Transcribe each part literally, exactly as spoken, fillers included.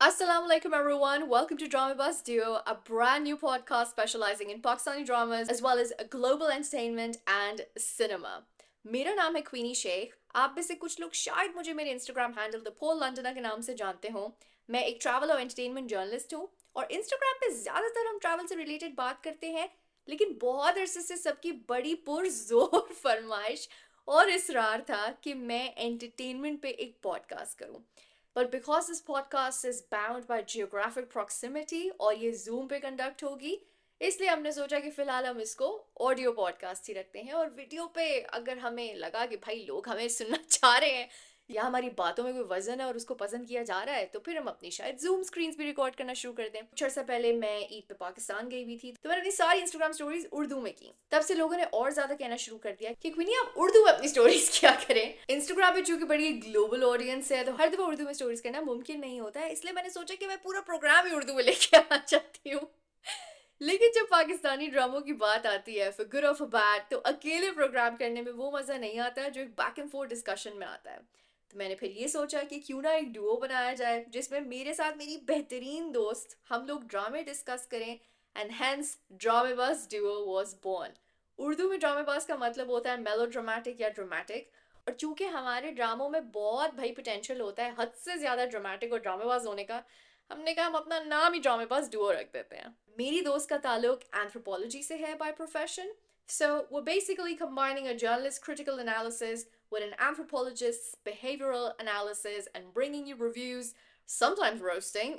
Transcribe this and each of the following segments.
Assalamu alaikum everyone. Welcome to Drama Bus Duo, a brand new podcast specializing in Pakistani dramas as well as global entertainment and cinema. मेरा नाम है क्वीनी शेख. आप में से कुछ लोग शायद मुझे मेरे इंस्टाग्राम हैंडल द पोल लंडना के नाम से जानते हो. मैं एक ट्रैवल और एंटरटेनमेंट जर्नलिस्ट हूँ और इंस्टाग्राम पे ज़्यादातर हम ट्रैवल से रिलेटेड बात करते हैं, लेकिन बहुत अरसे से सबकी बड़ी पुरजोर फरमाइश और इसरार था कि मैं एंटरटेनमेंट पे एक पॉडकास्ट करूँ. But because this podcast is bound by geographic proximity और ये Zoom पे कंडक्ट होगी, इसलिए हमने सोचा कि फिलहाल हम इसको ऑडियो पॉडकास्ट ही रखते हैं. और वीडियो पे अगर हमें लगा कि भाई लोग हमें सुनना चाह रहे हैं या हमारी बातों में कोई वजन है और उसको पसंद किया जा रहा है, तो फिर हम अपनी शायद जूम स्क्रीन भी रिकॉर्ड करना शुरू कर दें. कुछ अर्सा पहले मैं ईद पे पाकिस्तान गई हुई थी, तो मैंने अपनी सारी इंस्टाग्राम स्टोरीज उर्दू में की. तब से लोगों ने और ज्यादा कहना शुरू कर दिया कि क्वीनी आप उर्दू में अपनी स्टोरीज क्या करें. इंस्टाग्राम पे चूंकि बड़ी ग्लोबल ऑडियंस है, तो हर दफा उर्दू में स्टोरीज करना मुमकिन नहीं होता है. इसलिए मैंने सोचा कि मैं पूरा प्रोग्राम ही उर्दू में लेके आना चाहती हूँ. लेकिन जब पाकिस्तानी ड्रामों की बात आती है फॉर गुड और फॉर बैड, तो अकेले प्रोग्राम करने में वो मजा नहीं आता जो एक बैक एंड फोर्थ डिस्कशन में आता है. तो मैंने फिर ये सोचा कि क्यों ना एक डुओ बनाया जाए जिसमें मेरे साथ मेरी बेहतरीन दोस्त हम लोग ड्रामे डिस्कस करें. एंड हेंस ड्रामेबाज डुओ वाज बोर्न. उर्दू में ड्रामेबाज का मतलब होता है मेलो ड्रामेटिक या ड्रामेटिक. और चूंकि हमारे ड्रामों में बहुत भाई पोटेंशियल होता है हद से ज्यादा ड्रामेटिक और ड्रामेबाज होने का, हमने कहा हम अपना नाम ही ड्रामेबाज डुओ रख देते हैं. मेरी दोस्त का ताल्लुक एंथ्रोपोलॉजी से है by profession. So we're basically combining a journalist's critical analysis with an anthropologist's behavioral analysis and bringing you reviews, sometimes roasting,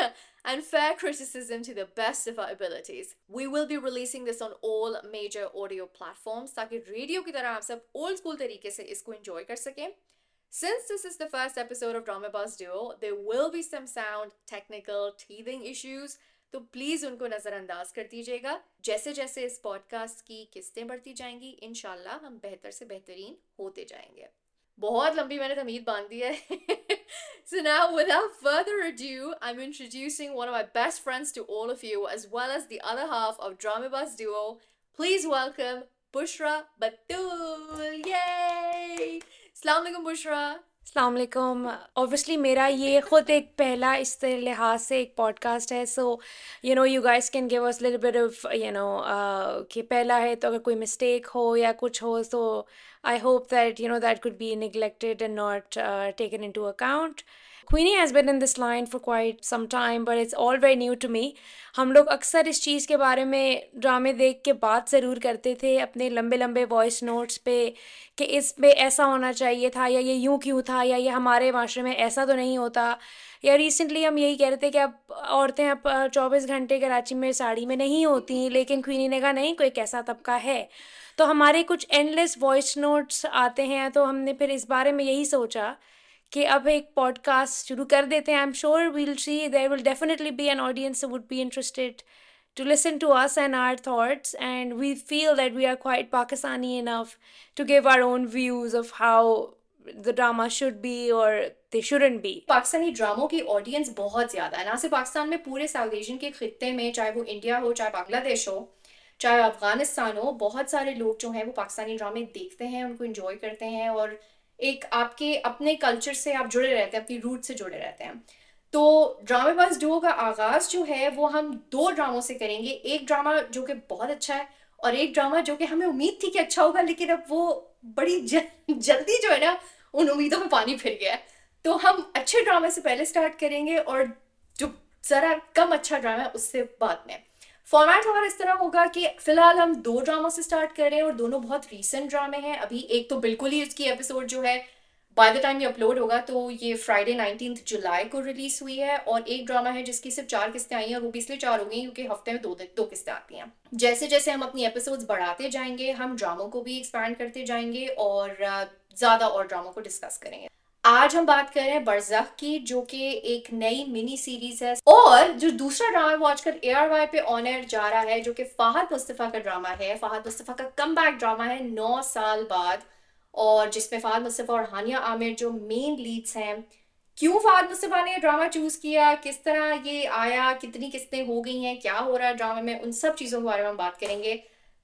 and fair criticism to the best of our abilities. We will be releasing this on all major audio platforms ताकि radio की तरह आप सब old school तरीके से इसको enjoy कर सकें. Since this is the first episode of Drama Buzz Duo, there will be some sound, technical, teething issues. तो प्लीज उनको नजरअंदाज कर दीजिएगा. जैसे जैसे इस पॉडकास्ट की किस्तें बढ़ती जाएंगी, इंशाल्लाह हम बेहतर से बेहतरीन होते जाएंगे. बहुत लंबी मैंने तमीद बांध दी है. So now without further ado, I'm introducing one of my best friends to all of you as well as the other half of Drama Buzz Duo. Please welcome Bushra Batul. Yay! Assalamu alaikum Bushra. अस्सलाम वालेकुम. Obviously मेरा ये ख़ुद एक पहला इस लिहाज से एक पॉडकास्ट है, so you know you guys can give us little bit of you know कि पहला है तो अगर कोई मिस्टेक हो या कुछ हो, so I hope that you know that could be neglected and not taken into account. Queenie has been in this line for quite some time, but it's all very new to me. हम लोग अक्सर इस चीज़ के बारे में ड्रामे देख के बात ज़रूर करते थे अपने लंबे लंबे वॉइस नोट्स पे कि इस पे ऐसा होना चाहिए था या ये यूं क्यों था या ये हमारे माशरे में ऐसा तो नहीं होता. या रिसेंटली हम यही कह रहे थे कि अब औरतें अब चौबीस घंटे कराची में साड़ी में नहीं होती, लेकिन क्वीनी ने कहा नहीं, कोई कैसा तबका है. तो हमारे कुछ एंडलेस वॉइस नोट्स आते हैं, तो हमने फिर इस बारे में यही सोचा कि अब एक पॉडकास्ट शुरू कर देते हैं. I am sure we'll see there will definitely be an audience would be interested to listen to us and our thoughts, and we feel that we are quite Pakistani enough to give our own views of how the drama should be or they shouldn't be. Pakistani ड्रामों की audience बहुत ज़्यादा है, ना सिर्फ पाकिस्तान में, पूरे south Asian के खित्ते में, चाहे वो इंडिया हो, चाहे बांग्लादेश हो, चाहे अफगानिस्तान हो. बहुत सारे लोग जो हैं वो पाकिस्तानी ड्रामे देखते हैं, उनको इंजॉय करते हैं और एक आपके अपने कल्चर से आप जुड़े रहते हैं, अपनी रूट से जुड़े रहते हैं. तो ड्रामेबाज डुओ का आगाज जो है वो हम दो ड्रामों से करेंगे. एक ड्रामा जो कि बहुत अच्छा है और एक ड्रामा जो कि हमें उम्मीद थी कि अच्छा होगा, लेकिन अब वो बड़ी जल, जल्दी जो है ना उन उम्मीदों में पानी फिर गया. तो हम अच्छे ड्रामे से पहले स्टार्ट करेंगे और जो ज़रा कम अच्छा ड्रामा है उससे बाद में. फॉर्मेट हमारा इस तरह होगा कि फिलहाल हम दो ड्रामा से स्टार्ट कर रहे हैं और दोनों बहुत रीसेंट ड्रामे हैं. अभी एक तो बिल्कुल ही उसकी एपिसोड जो है बाय द टाइम ये अपलोड होगा तो ये फ्राइडे नाइनटीन जुलाई को रिलीज हुई है. और एक ड्रामा है जिसकी सिर्फ चार किस्तें आई हैं और वो भी इसलिए चार हो गई क्योंकि हफ्ते में दो दो किस्तें आती हैं. जैसे जैसे हम अपनी एपिसोड्स बढ़ाते जाएंगे हम ड्रामों को भी एक्सपैंड करते जाएंगे और ज़्यादा और ड्रामों को डिस्कस करेंगे. आज हम बात कर रहे हैं बरज़ख की, जो कि एक नई मिनी सीरीज है. और जो दूसरा ड्रामा वो आजकल ए आर वाई पे ऑन एयर जा रहा है, जो कि फ़ाहद मुस्तफ़ा का ड्रामा है. फ़ाहद मुस्तफ़ा का कम बैक ड्रामा है नौ साल बाद, और जिसमें फ़ाहद मुस्तफ़ा और हानिया आमिर जो मेन लीड्स हैं. क्यों फ़ाहद मुस्तफ़ा ने ड्रामा चूज़ किया, किस तरह ये आया, कितनी किस्तें हो गई हैं, क्या हो रहा है ड्रामे में, उन सब चीज़ों के बारे में हम बात करेंगे.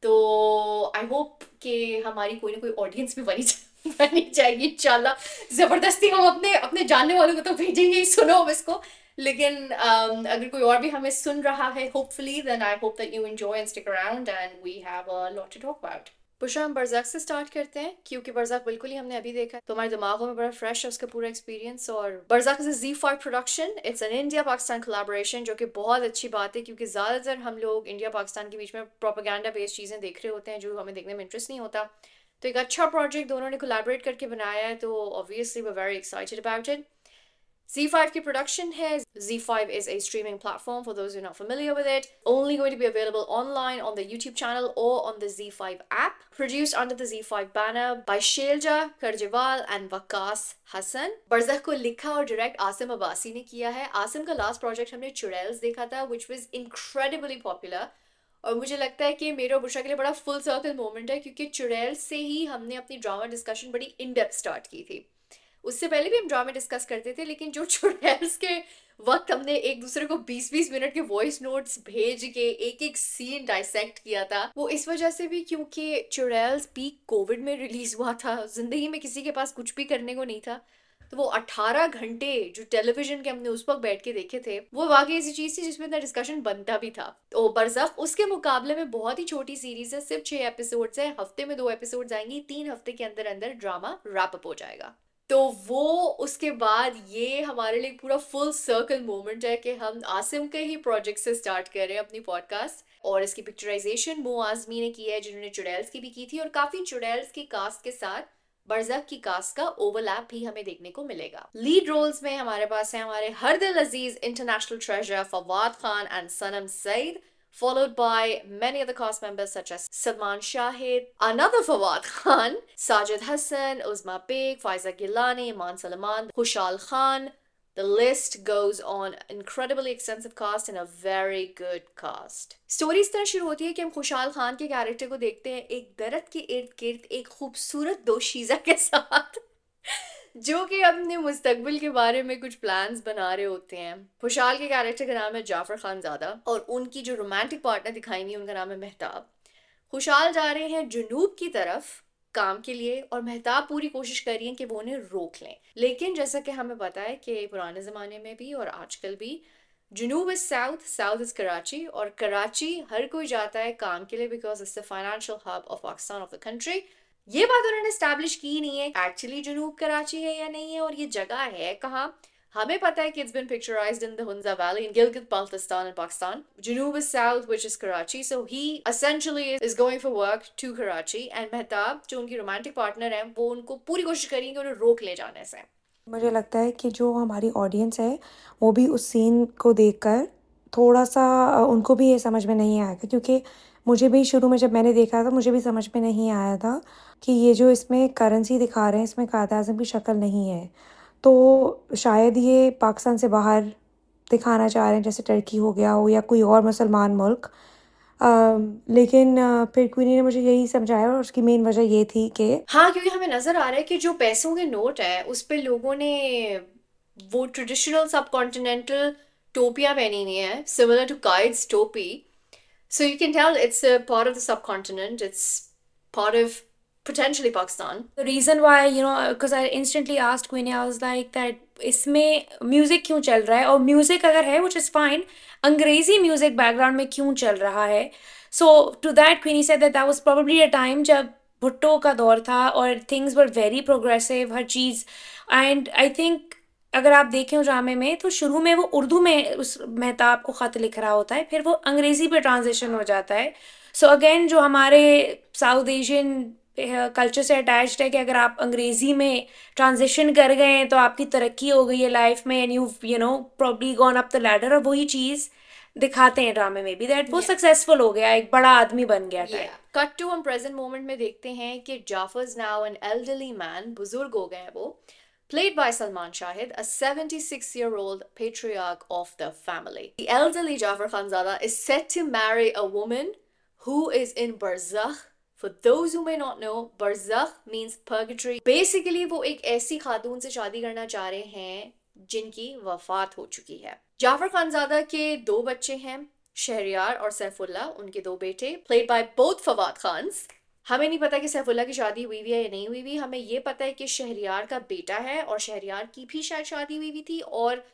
तो आई होप कि हमारी कोई ना कोई ऑडियंस भी बनी बनी जाएगी इंशाल्लाह. ज़बरदस्ती हम अपने अपने जानने वालों को तो भेजेंगे ही, सुनो अब इसको. लेकिन um, अगर कोई और भी हमें सुन रहा है, hopefully, then I hope that you enjoy and stick around and we have a lot to talk about. Bushra, हम बरज़क से स्टार्ट करते हैं क्योंकि बरज़क बिल्कुल ही हमने अभी देखा है, तो हमारे दिमागों में बड़ा फ्रेश है उसका पूरा एक्सपीरियंस। और Barzakh is Zee five production, it's an India Pakistan collaboration, जो कि बहुत अच्छी बात है क्योंकि ज़्यादातर हम लोग इंडिया पाकिस्तान के बीच में प्रोपेगेंडा बेस्ड चीज़ें देख रहे होते हैं जो हमें देखने में इंटरेस्ट नहीं होता। तो एक अच्छा प्रोजेक्ट दोनों ने कोलैबोरेट करके बनाया है, तो obviously we very excited about it. Zee five की प्रोडक्शन है। Zee five is a streaming platform for those who are not familiar with it. Only going to be available online on the YouTube channel or on the Zee five app. Produced under the Zee five banner by Shailja Karjewal and Waqas Hassan. बरज़ख को लिखा और direct Asim Abbasi ने किया है। आसिम का last project हमने चुड़ैल्स देखा था, which was incredibly popular. और मुझे लगता है कि मेरे और बुशरा के लिए बड़ा फुल सर्कल मोमेंट है क्योंकि चुड़ैल्स से ही हमने अपनी ड्रामा डिस्कशन बड़ी इन डेप्थ स्टार्ट की थी। उससे पहले भी हम ड्रामे डिस्कस करते थे, लेकिन जो चुड़ैल्स के वक्त हमने एक दूसरे को बीस बीस मिनट के वॉइस नोट्स भेज के एक एक सीन डाइसेक्ट किया था, वो इस वजह से भी क्योंकि चुड़ैल्स पीक कोविड में रिलीज हुआ था, जिंदगी में किसी के पास कुछ भी करने को नहीं था, तो वो अठारह घंटे जो टेलीविजन के हमने उस वक्त बैठ के देखे थे, वो वाकई ऐसी चीज थी जिसमें इतना डिस्कशन बनता भी था। तो बरज़ख उसके मुकाबले में बहुत ही छोटी सीरीज है, सिर्फ छह एपिसोड्स है, हफ्ते में दो एपिसोड्स आएंगी, तीन हफ्ते के अंदर अंदर ड्रामा रैप अप हो जाएगा। तो वो उसके बाद ये हमारे लिए पूरा फुल सर्कल मोमेंट है कि हम आसिम के ही प्रोजेक्ट से स्टार्ट कर रहे हैं अपनी पॉडकास्ट। और इसकी पिक्चराइजेशन मो आजमी ने की है, जिन्होंने चुड़ैल्स की भी की थी, और काफी चुड़ैल्स की कास्ट के साथ बरज़ख की कास्ट का ओवरलैप भी हमें देखने को मिलेगा। लीड रोल्स में हमारे पास है हमारे हर दिल अजीज international treasure Fawad Khan and Sanam Saeed, followed by many other cast members such as Salman Shahid, another Fawad Khan, Sajid Hassan, Uzma Beg, Faiza Gilani, Iman Salman, Khushal Khan. The list goes on. Incredibly extensive cast and a very good cast. Story इस तरह शुरू होती है कि हम खुशहाल खान के character को देखते हैं एक दरख्त के इर्द गिर्द एक खूबसूरत दोशीज़ा के साथ जो कि अपने मुस्तकबिल के बारे में कुछ प्लान्स बना रहे होते हैं। खुशहाल के कैरेक्टर का नाम है जाफर खानजादा और उनकी जो रोमांटिक पार्टनर दिखाई हुई उनका नाम है मेहताब। खुशहाल जा रहे हैं जुनूब की तरफ काम के लिए और मेहताब पूरी कोशिश कर रही है कि वो उन्हें रोक लें, लेकिन जैसा कि हमें पता है कि पुराने ज़माने में भी और आजकल भी जुनूब is south, south is Karachi, और कराची हर कोई जाता है काम के लिए because it's the financial hub of Pakistan of the country. ये बात उन्होंने एस्टैब्लिश की नहीं है एक्चुअली जुनूब कराची है या नहीं है और ये जगह है कहाँ। हमें पता है कि it's been picturised in the Hunza valley in Gilgit Baltistan in Pakistan. जुनूब is south which is Karachi, so he essentially is going for work to Karachi and Mehtab जो उनकी रोमांटिक पार्टनर है वो उनको पूरी कोशिश करेंगे उन्हें रोक ले जाने से। मुझे लगता है कि जो हमारी ऑडियंस है वो भी उस सीन को देखकर थोड़ा सा अ, उनको भी ये समझ में नहीं आएगा, क्योंकि मुझे भी शुरू में जब मैंने देखा था मुझे भी समझ में नहीं आया था कि ये जो इसमें करेंसी दिखा रहे हैं इसमें कायद आज़म की शक्ल नहीं है, तो शायद ये पाकिस्तान से बाहर दिखाना चाह रहे हैं, जैसे टर्की हो गया हो या कोई और मुसलमान मुल्क। अम, लेकिन अ, फिर क्वीनी ने मुझे यही समझाया और उसकी मेन वजह ये थी कि हाँ, क्योंकि हमें नजर आ रहा है कि जो पैसों के नोट है उस पे लोगों ने वो ट्रेडिशनल सब कॉन्टिनेंटल टोपियां पहनी हुई है सिमिलर टू काइड्स टोपी, so you can tell it's a part of the subcontinent, it's part of potentially Pakistan. The reason why, you know, because I instantly asked Queenie, I was like that इसमें music क्यों चल रहा है, और music अगर है which is fine, अंग्रेज़ी music background में क्यों चल रहा है। So to that Queenie said that that was probably a time जब भुट्टो का दौर था और things were very progressive, her cheese. and I think अगर आप देखें उस ड्रामे में तो शुरू में वो उर्दू में उस मेहताब को ख़त लिख रहा होता है, फिर वो अंग्रेज़ी पे ट्रांजिशन हो जाता है। सो so अगेन जो हमारे साउथ एशियन कल्चर से अटैच्ड है कि अगर आप अंग्रेज़ी में ट्रांजिशन कर गए हैं तो आपकी तरक्की हो गई है लाइफ में and you you know probably gone up the ladder, और वही चीज़ दिखाते हैं ड्रामे में भी दैट वो Yeah. सक्सेसफुल हो गया, एक बड़ा आदमी बन गया Yeah. टाइप। कट टू हम प्रेजेंट मोमेंट में देखते हैं कि Jafar is now an elderly man, बुजुर्ग हो गए हैं वो, played by Salman Shahid, a seventy-six-year-old patriarch of the family. The elderly Jafar Khanzada is set to marry a woman who is in barzakh. For those who may not know, barzakh means purgatory. Basically, वो एक ऐसी खातून से शादी करना चाह रहे हैं जिनकी वफात हो चुकी है। जाफर खानजादा के दो बच्चे हैं, शहरियार और सैफुल्ला, उनके दो बेटे, played by both Fawad Khans. हमें नहीं पता कि सैफुल्ला की शादी हुई हुई है या नहीं हुई हुई, हमें ये पता है कि शहरियार का बेटा है और शहरियार की भी शायद शादी हुई हुई थी और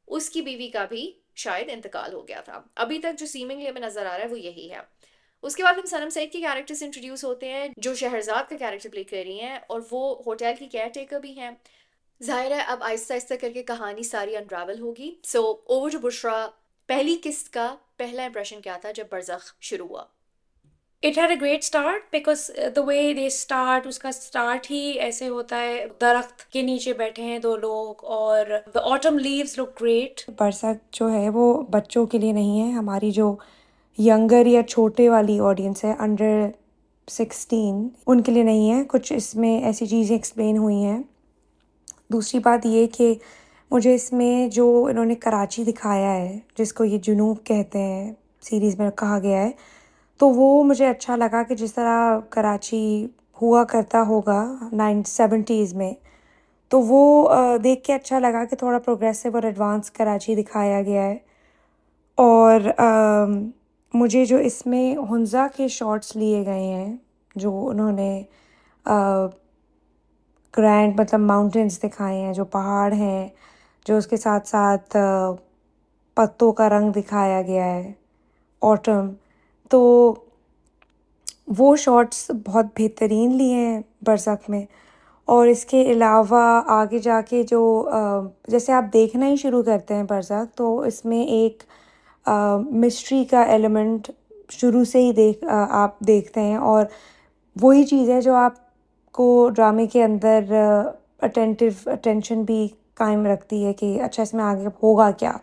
उसकी बीवी का भी शायद इंतकाल हो गया था। अभी तक जो सीमिंगली हमें नजर आ रहा है वो यही है। उसके बाद हम सनम सईद के कैरेक्टर्स इंट्रोड्यूस होते हैं जो शहरजाद का कैरेक्टर प्ले कर रही हैं और वो होटल की केयर टेकर भी हैं। जाहिर है अब आहिस्ता आहिस्ता करके कहानी सारी अनरावल होगी। सो ओवर टू बुशरा, पहली किस्त का पहला इंप्रेशन क्या था जब बरज़ख शुरू हुआ? It had a great start because the way they start, उसका स्टार्ट ही ऐसे होता है, दरख्त के नीचे बैठे हैं दो लोग और the autumn leaves look great. बरसात जो है वो बच्चों के लिए नहीं है, हमारी जो यंगर या छोटे वाली ऑडियंस है, अंडर सिक्सटीन, उनके लिए नहीं है। कुछ इसमें ऐसी चीज़ें एक्सप्लेन हुई हैं। दूसरी बात ये कि मुझे इसमें जो इन्होंने कराची दिखाया है, जिसको ये जुनूब कहते हैं, सीरीज़ में कहा गया है, तो वो मुझे अच्छा लगा कि जिस तरह कराची हुआ करता होगा नाइन सेवेंटीज़ में, तो वो अ, देख के अच्छा लगा कि थोड़ा प्रोग्रेसिव और एडवांस कराची दिखाया गया है। और अम, मुझे जो इसमें हुंज़ा के शॉट्स लिए गए हैं, जो उन्होंने ग्रैंड मतलब माउंटेन्स दिखाए हैं, जो पहाड़ हैं, जो उसके साथ साथ अ, पत्तों का रंग दिखाया गया है, ऑटम, तो वो शॉट्स बहुत बेहतरीन लिए हैं बरसात में। और इसके अलावा आगे जाके जो अ, जैसे आप देखना ही शुरू करते हैं बरसात, तो इसमें एक मिस्ट्री का एलिमेंट शुरू से ही देख अ, आप देखते हैं, और वही चीज़ है जो आपको ड्रामे के अंदर अटेंटिव अटेंशन भी कायम रखती है कि अच्छा इसमें आगे होगा क्या।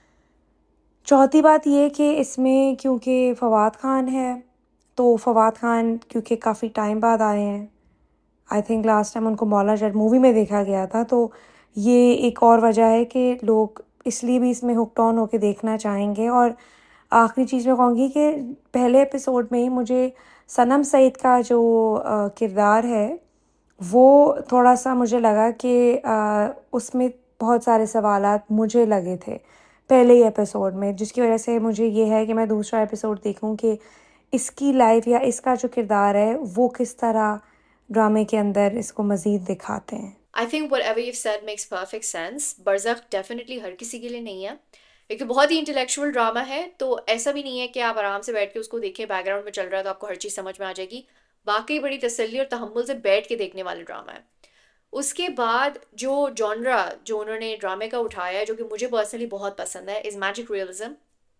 चौथी बात ये कि इसमें क्योंकि फवाद खान है, तो फवाद खान क्योंकि काफ़ी टाइम बाद आए हैं, आई थिंक लास्ट टाइम उनको मौला जट मूवी में देखा गया था, तो ये एक और वजह है कि लोग इसलिए भी इसमें हुक्ड ऑन होके देखना चाहेंगे। और आखिरी चीज़ मैं कहूँगी कि पहले एपिसोड में ही मुझे सनम सईद का जो अ, किरदार है, वो थोड़ा सा मुझे लगा कि अ, उसमें बहुत सारे सवालात मुझे लगे थे पहले ही एपिसोड में, जिसकी वजह से मुझे ये है कि मैं दूसरा एपिसोड देखूं कि इसकी लाइफ या इसका जो किरदार है वो किस तरह ड्रामे के अंदर इसको मज़ीद दिखाते हैं। I think whatever you said makes perfect sense. Barzakh definitely हर किसी के लिए नहीं है। एक तो बहुत ही इंटेलेक्चुअल ड्रामा है, तो ऐसा भी नहीं है कि आप आराम से बैठ के उसको देखें, बैकग्राउंड में चल रहा है तो आपको हर चीज़ समझ में आ जाएगी। वाकई बड़ी तसल्ली और तहम्मुल से बैठ के देखने वाला ड्रामा है। उसके बाद जो जॉनरा जो उन्होंने ड्रामे का उठाया है, जो कि मुझे पर्सनली बहुत पसंद है, is magic realism.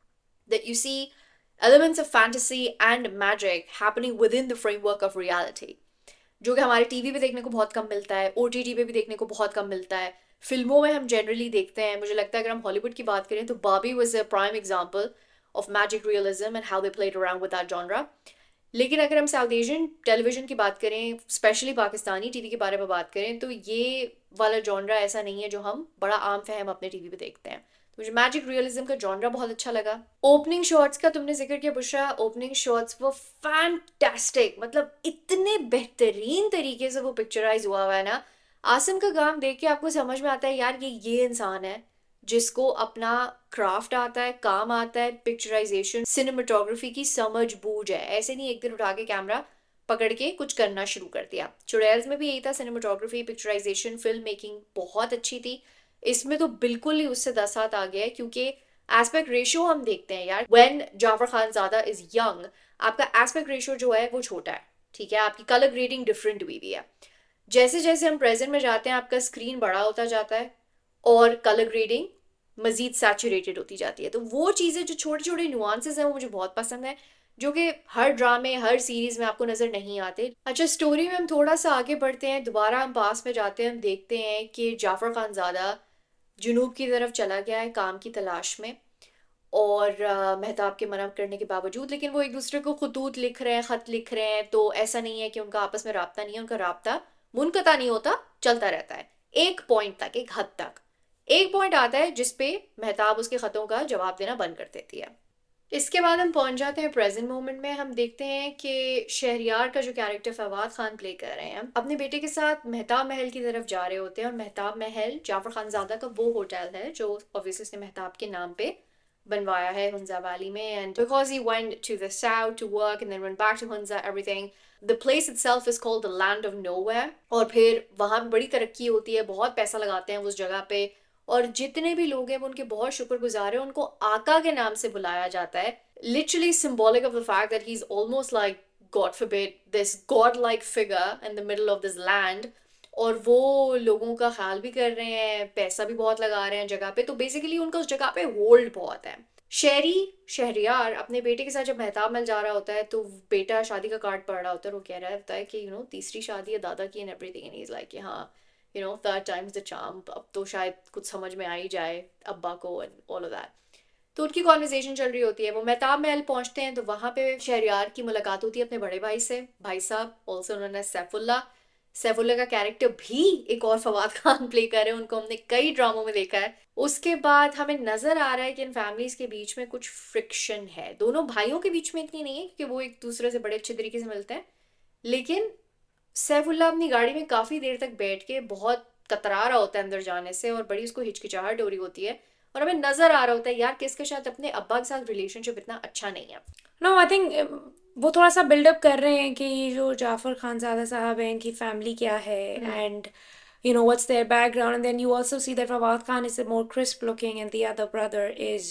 That you see elements of fantasy and magic happening within the framework of reality, जो कि हमारे टीवी पे देखने को बहुत कम मिलता है, ओटीटी पे भी देखने को बहुत कम मिलता है, फिल्मों में हम जनरली देखते हैं। मुझे लगता है अगर हम हॉलीवुड की बात करें तो बाबी was a prime example of magic realism and how they played around with that genre. लेकिन अगर हम साउथ एशियन टेलीविजन की बात करें, स्पेशली पाकिस्तानी टीवी के बारे में बात करें, तो ये वाला जॉनरा ऐसा नहीं है जो हम बड़ा आम फहम अपने टीवी पे देखते हैं। तो मुझे मैजिक रियलिज्म का जॉनरा बहुत अच्छा लगा। ओपनिंग शॉट्स का तुमने जिक्र किया बुशरा, ओपनिंग शॉट्स वो फैंटास्टिक, मतलब इतने बेहतरीन तरीके से वो पिक्चराइज हुआ हुआ है ना। आसिम का काम देख के आपको समझ में आता है यार ये ये इंसान है जिसको अपना क्राफ्ट आता है, काम आता है, पिक्चराइजेशन सिनेमाटोग्राफी की समझ बूझ है। ऐसे नहीं एक दिन उठा के कैमरा पकड़ के कुछ करना शुरू कर दिया। चुड़ैल्स में भी यही था, सिनेमाटोग्राफी, पिक्चराइजेशन, फिल्म मेकिंग बहुत अच्छी थी। इसमें तो बिल्कुल ही उससे दस हाथ आ गया है, क्योंकि एस्पेक्ट रेशियो हम देखते हैं यार, व्हेन जाफर खान ज़्यादा इज यंग, आपका एस्पेक्ट रेशियो जो है वो छोटा है, ठीक है, आपकी कलर ग्रेडिंग डिफरेंट हुई हुई है। जैसे जैसे हम प्रेजेंट में जाते हैं आपका स्क्रीन बड़ा होता जाता है और कलर ग्रेडिंग मजीद सैचुरेटेड होती जाती है। तो वो चीज़ें जो छोटे छोटे नुआंसेस हैं वो मुझे बहुत पसंद है, जो कि हर ड्रामे हर सीरीज में आपको नज़र नहीं आते। अच्छा, स्टोरी में हम थोड़ा सा आगे बढ़ते हैं, दोबारा हम पास में जाते हैं, हम देखते हैं कि जाफर खान ज़्यादा जुनूब की तरफ चला गया है काम की तलाश में, और अ, मेहताब के मना करने के बावजूद, लेकिन वो एक दूसरे को खतूत लिख रहे हैं, ख़त लिख रहे हैं, तो ऐसा नहीं है कि उनका आपस में राब्ता नहीं है, उनका राब्ता मुनक़ता नहीं होता, चलता रहता है एक पॉइंट तक, एक हद तक। एक पॉइंट आता है जिसपे मेहताब उसके ख़तों का जवाब देना बंद कर देती है। इसके बाद हम पहुंच जाते हैं प्रेजेंट मोमेंट में। हम देखते हैं कि शहरियार का जो कैरेक्टर फवाद खान प्ले कर रहे हैं अपने बेटे के साथ मेहताब महल की तरफ जा रहे होते हैं, और मेहताब महल जाफर खानजादा का वो होटल है जो ऑब्वियसली उसने मेहताब के नाम पे बनवाया है हुंजा वैली में। And because he went to the south to work and then went back to Hunza, everything, the place itself is called the land of nowhere. और फिर वहाँ पे बड़ी तरक्की होती है, बहुत पैसा लगाते हैं उस जगह पे, और जितने भी लोग हैं वो उनके बहुत शुक्रगुजार हैं, उनको आका के नाम से बुलाया जाता है, literally symbolic of the fact that he's almost like, God forbid, this god-like figure in the middle of this land. और वो लोगों का ख्याल भी कर रहे हैं, पैसा भी बहुत लगा रहे हैं जगह पे, तो बेसिकली उनका उस जगह पे होल्ड बहुत है। शहरी शहरियार अपने बेटे के साथ जब मेहताब मिल जा रहा होता है तो बेटा शादी का कार्ड पढ़ रहा होता है और वो कह रहा होता है कि यू you नो know, तीसरी शादी है दादा की and everything, and he is like हाँ you know third time is the charm, अब तो शायद कुछ समझ में आ ही जाए अब्बा को एंड ऑल ऑफ दैट। तो उनकी कॉन्वर्जेशन चल रही होती है, वो मेहताब महल पहुंचते हैं तो वहां पे शहरियार की मुलाकात होती है अपने बड़े भाई से, भाई साहब also known as Saifullah. Saifullah का कैरेक्टर भी एक और फवाद खान प्ले कर रहे हैं, उनको हमने कई ड्रामों में देखा है। उसके बाद हमें नजर आ रहा है कि इन फैमिलीज के बीच में कुछ फ्रिक्शन है, दोनों भाइयों के बीच में इतनी नहीं है क्योंकि वो एक दूसरे से बड़े अच्छे तरीके से मिलते हैं, लेकिन सैफुल्ला अपनी गाड़ी में काफी देर तक बैठ के बहुत कतरा रहा होता है अंदर जाने से और बड़ी उसको हिचकिचाहट हो रही होती है, और हमें नजर आ रहा होता है यार किसके साथ अपने अब्बा के साथ रिलेशनशिप इतना अच्छा नहीं है। नो आई थिंक वो थोड़ा सा बिल्डअप कर रहे हैं कि ये जो जाफर खानजादा साहब हैं इनकी फैमिली क्या है, and you know what's their background, and then you also see that Fawad Khan is more crisp looking and the other brother is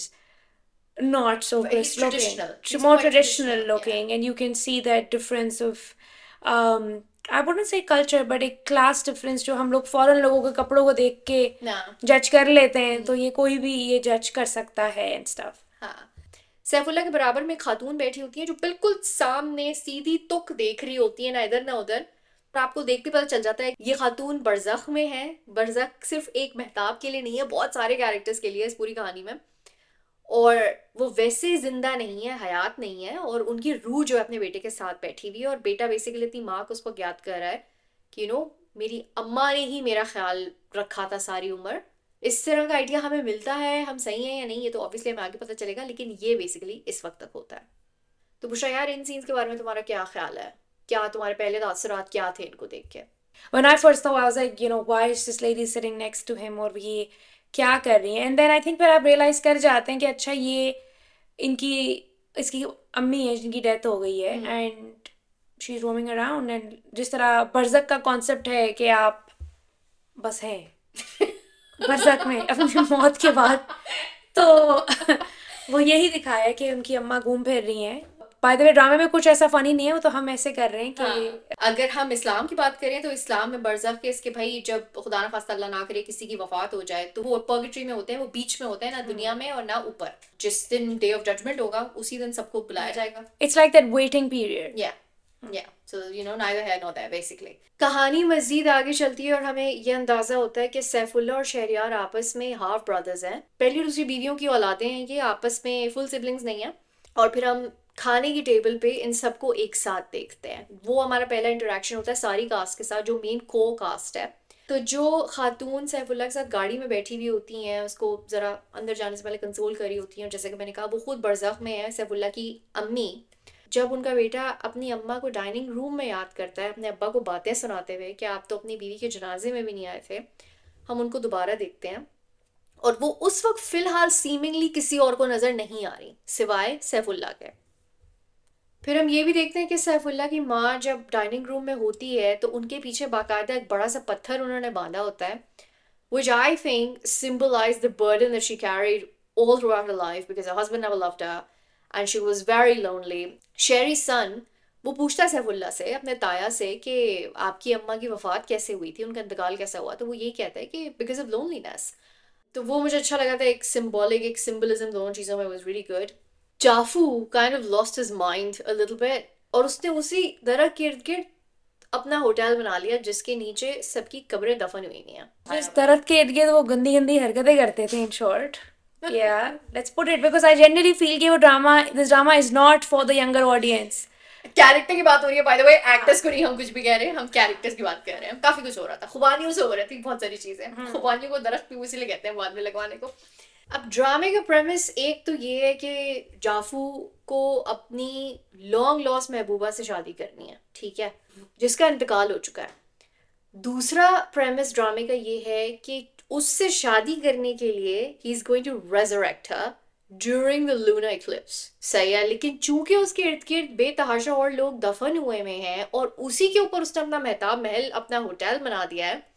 not so He's crisp looking, traditional. Tr- He's more quite traditional traditional, yeah. looking, and you can see that difference of um I wouldn't say culture but एक class difference जो हम लोग foreign लोगों के कपड़ों को देख के ना जज कर लेते हैं, तो ये कोई भी ये जज कर सकता है एंड स्टफ। हाँ, सैफुल्ला के बराबर में खातून बैठी होती है जो बिल्कुल सामने सीधी तुक देख रही होती है, ना इधर ना उधर, और आपको देख के पता चल जाता है ये खातून बरज़ख में है। बरज़ख सिर्फ एक मेहताब के लिए नहीं है, बहुत सारे कैरेक्टर्स के लिए इस पूरी कहानी में, और वो वैसे जिंदा नहीं है, हयात नहीं है, और उनकी रूह जो है अपने बेटे के साथ बैठी हुई है, और बेटा बेसिकली अपनी माँ को उसको ज्ञात कर रहा है कि यू नो मेरी अम्मा ने ही मेरा ख्याल रखा था सारी उम्र। इस तरह का आइडिया हमें मिलता है, हम सही हैं या नहीं ये तो ऑब्वियसली हमें आगे पता चलेगा, लेकिन ये बेसिकली इस वक्त तक होता है। तो बुशरा यार इन सीन्स के बारे में तुम्हारा क्या ख्याल है, क्या तुम्हारे पहले तासुरात क्या थे इनको देख के? When I first saw, I was like, you know, why is this lady sitting next to him, और ये क्या कर रही है, and then I think फिर आप realize कर जाते हैं कि अच्छा ये इनकी इसकी अम्मी है जिनकी डेथ हो गई है, and she's roaming around, and जिस तरह बरज़क का कॉन्सेप्ट है कि आप बस हैं बरज़क में अपनी मौत के बाद, तो वो यही दिखाया कि उनकी अम्मा घूम फिर रही हैं। बाय द वे ड्रामे में कुछ ऐसा फनी नहीं है, वो तो हम ऐसे कर रहे हैं कि हाँ, अगर हम इस्लाम की बात करें तो इस्लाम में बरज़ख के इसके भाई जब खुदा ना खास्ता अल्लाह ना करे किसी की वफात हो जाए तो वो पर्गेटरी में होते हैं, वो बीच में होते हैं, ना दुनिया में और ना ऊपर। जिस दिन डे ऑफ जजमेंट होगा उसी दिन सबको बुलाया जाएगा। It's like that waiting period. Yeah yeah so you know neither here nor there basically. कहानी मजीद आगे चलती है और हमें ये अंदाजा होता है कि सैफुल्ला और शहरियार आपस में हाफ ब्रदर्स हैं, पहली दूसरी बीवियों की औलादें हैं, ये आपस में फुल सिबलिंग्स नहीं है। और फिर हम खाने की टेबल पे इन सबको एक साथ देखते हैं, वो हमारा पहला इंटरेक्शन होता है सारी कास्ट के साथ जो मेन को कास्ट है। तो जो खातून सैफुल्ला के साथ गाड़ी में बैठी हुई होती हैं उसको ज़रा अंदर जाने से पहले कंसोल करी होती हैं, और जैसे कि मैंने कहा वो खुद बरज़ख में है। सैफुल्ला की अम्मी जब उनका बेटा अपनी अम्मा को डाइनिंग रूम में याद करता है अपने अब्बा को बातें सुनाते हुए कि आप तो अपनी बीवी के जनाजे में भी नहीं आए थे, हम उनको दोबारा देखते हैं और वो उस वक्त फ़िलहाल सीमिंगली किसी और को नज़र नहीं आ रही सिवाय सैफुल्ला के। फिर हम ये भी देखते हैं कि सैफुल्ला की माँ जब डाइनिंग रूम में होती है तो उनके पीछे बाकायदा एक बड़ा सा पत्थर उन्होंने बांधा होता है, which I think symbolized the burden that she carried all throughout her life because her husband never loved her and she was very lonely. Sherry's son वो पूछता है सैफुल्ला से, अपने ताया से, कि आपकी अम्मा की वफात कैसे हुई थी, उनका इंतकाल कैसा हुआ, तो वो ये कहता है कि बिकॉज ऑफ लोनलीनेस। तो वो मुझे अच्छा लगा था, एक सिम्बॉलिक एक सिम्बलिज्म दोनों चीज़ों में was really good. जाफू kind of lost his mind a little bit और उसने उसी दरा गिर्द गिर्द अपना होटल बना लिया जिसके नीचे सबकी कब्रें दफन हुई नहीं है। इस दर्द के इर्द गिर्द वो गंदी गंदी हरकतें करते थे in short. Yeah, let's put it because I generally feel कि वो drama this drama is not for the younger audience. Character की बात हो रही है, बाय द वे एक्टर्स को नहीं हम कुछ भी कह रहे हैं, हम कैरेक्टर्स की बात कर रहे हैं। काफी कुछ हो रहा था, खुबानियों से हो रही थी बहुत सारी चीजें। खुबानियों को दरख्त भी इसीलिए कहते हैं बाद में लगवाने को। अब ड्रामे का प्रेमिस एक तो ये है कि जाफू को अपनी लॉन्ग लॉस्ट महबूबा से शादी करनी है, ठीक है, जिसका इंतकाल हो चुका है। दूसरा प्रेमिस ड्रामे का ये है कि उससे शादी करने के लिए he is going to resurrect her during the lunar eclipse. सही है, लेकिन चूंकि उसके इर्द गिर्द बेतहाशा और लोग दफन हुए में हैं और उसी के ऊपर उसने अपना मेहताब महल अपना होटल बना दिया है,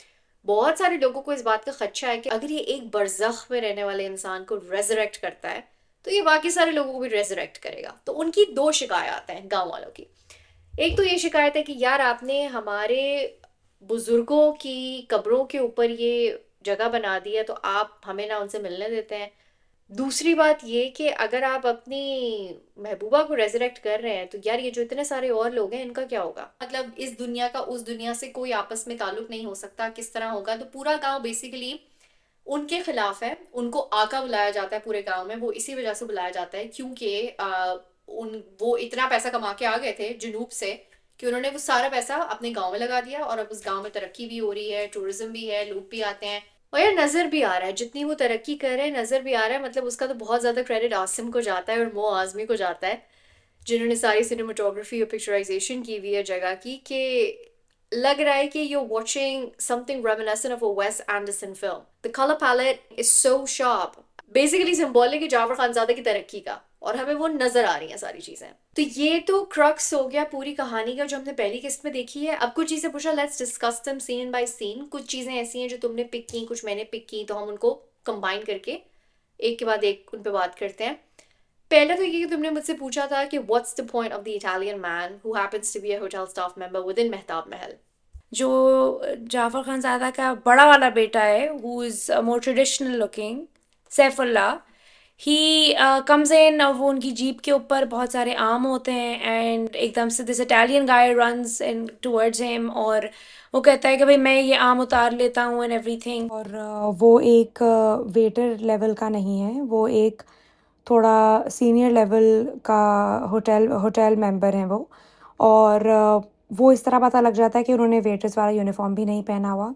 बहुत सारे लोगों को इस बात का खदशा है कि अगर ये एक बरज़ख में रहने वाले इंसान को रेजरेक्ट करता है तो ये बाकी सारे लोगों को भी रेजरेक्ट करेगा। तो उनकी दो शिकायत हैं गांव वालों की। एक तो ये शिकायत है कि यार आपने हमारे बुजुर्गों की कब्रों के ऊपर ये जगह बना दी है तो आप हमें ना उनसे मिलने देते हैं। दूसरी बात ये कि अगर आप अपनी महबूबा को रेजरेक्ट कर रहे हैं तो यार ये जो इतने सारे और लोग हैं इनका क्या होगा? मतलब इस दुनिया का उस दुनिया से कोई आपस में ताल्लुक नहीं हो सकता, किस तरह होगा? तो पूरा गांव बेसिकली उनके खिलाफ है। उनको आका बुलाया जाता है पूरे गांव में, वो इसी वजह से बुलाया जाता है क्योंकि आ, उन वो इतना पैसा कमा के आ गए थे जुनूब से कि उन्होंने वो सारा पैसा अपने गांव में लगा दिया और अब उस गांव में तरक्की भी हो रही है, टूरिज्म भी है, लोग भी आते हैं और यार नजर भी आ रहा है जितनी वो तरक्की कर रहे हैं, नजर भी आ रहा है। मतलब उसका तो बहुत ज्यादा क्रेडिट आसिम को जाता है और मो आजमी को जाता है जिन्होंने सारी सिनेमाटोग्राफी और पिक्चराइजेशन की हुई है जगह की। कि लग रहा है कि you're watching something reminiscent of a Wes Anderson film. The color palette is so sharp. Basically symbolic है जाफर खानजादा की तरक्की का और हमें वो नजर आ रही हैं सारी चीजें। तो ये तो क्रक्स हो गया पूरी कहानी का जो हमने पहली किस्त में देखी है। अब कुछ चीजें पूछा, let's discuss them scene by scene. कुछ चीजें ऐसी हैं जो तुमने पिक की, कुछ मैंने पिक की, तो हम उनको कंबाइन करके एक के बाद एक उन पे बात करते हैं। पहला तो ये कि तुमने मुझसे पूछा था कि what's the point of the Italian man who happens to be a hotel staff member within Mehtab Mahal. जो जाफर खानज़ादा का बड़ा वाला बेटा है, who is more traditional looking, Saifullah, he comes in और वो उनकी जीप के ऊपर बहुत सारे आम होते हैं एंड एकदम से this Italian guy runs in towards him और वो कहता है कि भाई मैं ये आम उतार लेता हूँ एंड एवरीथिंग। और अ, वो एक वेटर लेवल का नहीं है, वो एक थोड़ा सीनियर लेवल का होटल होटल मेंबर हैं वो। और अ, वो इस तरह पता लग जाता है कि उन्होंने वेटर्स वाला यूनिफॉर्म भी नहीं पहना हुआ